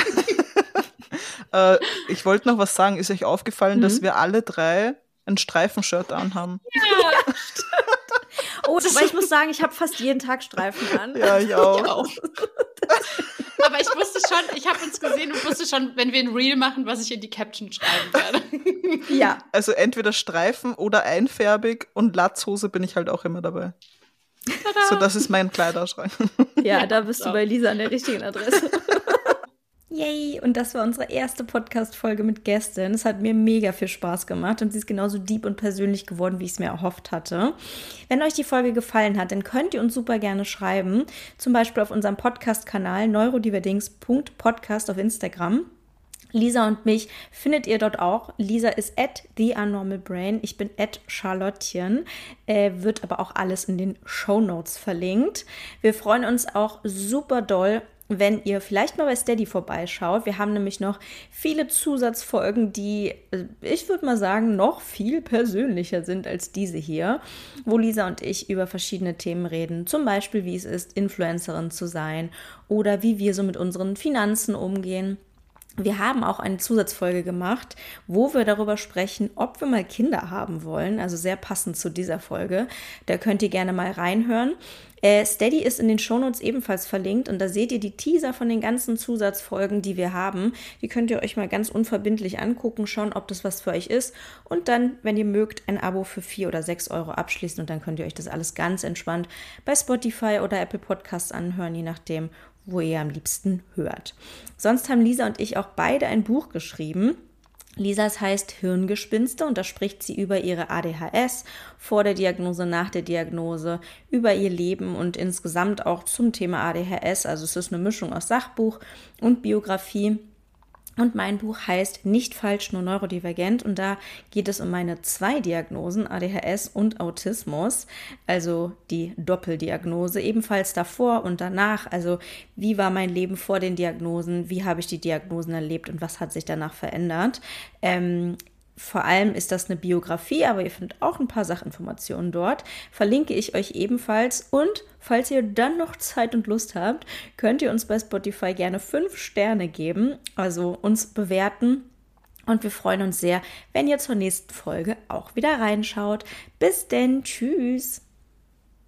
äh, ich wollte noch was sagen. Ist euch aufgefallen, Mhm. dass wir alle drei ein Streifenshirt anhaben? Ja, oh, aber ich muss sagen, ich habe fast jeden Tag Streifen an. Ja, ich auch. Ich auch. Aber ich wusste schon, ich habe uns gesehen und wusste schon, wenn wir ein Reel machen, was ich in die Caption schreiben werde. Ja. Also entweder Streifen oder einfärbig und Latzhose bin ich halt auch immer dabei. Tada. So, das ist mein Kleiderschrank. Ja, da bist du bei Lisa an der richtigen Adresse. Yay! Und das war unsere erste Podcast-Folge mit Gästin. Es hat mir mega viel Spaß gemacht und sie ist genauso deep und persönlich geworden, wie ich es mir erhofft hatte. Wenn euch die Folge gefallen hat, dann könnt ihr uns super gerne schreiben. Zum Beispiel auf unserem Podcast-Kanal neurodiverdings punkt podcast auf Instagram. Lisa und mich findet ihr dort auch. Lisa ist at theunnormalbrain. Ich bin at Charlottchen. Äh, wird aber auch alles in den Shownotes verlinkt. Wir freuen uns auch super doll, wenn ihr vielleicht mal bei Steady vorbeischaut. Wir haben nämlich noch viele Zusatzfolgen, die, ich würde mal sagen, noch viel persönlicher sind als diese hier, wo Lisa und ich über verschiedene Themen reden. Zum Beispiel, wie es ist, Influencerin zu sein oder wie wir so mit unseren Finanzen umgehen. Wir haben auch eine Zusatzfolge gemacht, wo wir darüber sprechen, ob wir mal Kinder haben wollen, also sehr passend zu dieser Folge. Da könnt ihr gerne mal reinhören. Äh, Steady ist in den Shownotes ebenfalls verlinkt und da seht ihr die Teaser von den ganzen Zusatzfolgen, die wir haben. Die könnt ihr euch mal ganz unverbindlich angucken, schauen, ob das was für euch ist und dann, wenn ihr mögt, ein Abo für vier oder sechs Euro abschließen und dann könnt ihr euch das alles ganz entspannt bei Spotify oder Apple Podcasts anhören, je nachdem, wo ihr am liebsten hört. Sonst haben Lisa und ich auch beide ein Buch geschrieben. Lisas heißt Hirngespinste und da spricht sie über ihre A D H S, vor der Diagnose, nach der Diagnose, über ihr Leben und insgesamt auch zum Thema A D H S. Also es ist eine Mischung aus Sachbuch und Biografie. Und mein Buch heißt Nicht falsch, nur neurodivergent und da geht es um meine zwei Diagnosen, A D H S und Autismus, also die Doppeldiagnose, ebenfalls davor und danach, also wie war mein Leben vor den Diagnosen, wie habe ich die Diagnosen erlebt und was hat sich danach verändert. Ähm, Vor allem ist das eine Biografie, aber ihr findet auch ein paar Sachinformationen dort. Verlinke ich euch ebenfalls. Und falls ihr dann noch Zeit und Lust habt, könnt ihr uns bei Spotify gerne fünf Sterne geben, also uns bewerten. Und wir freuen uns sehr, wenn ihr zur nächsten Folge auch wieder reinschaut. Bis denn, tschüss!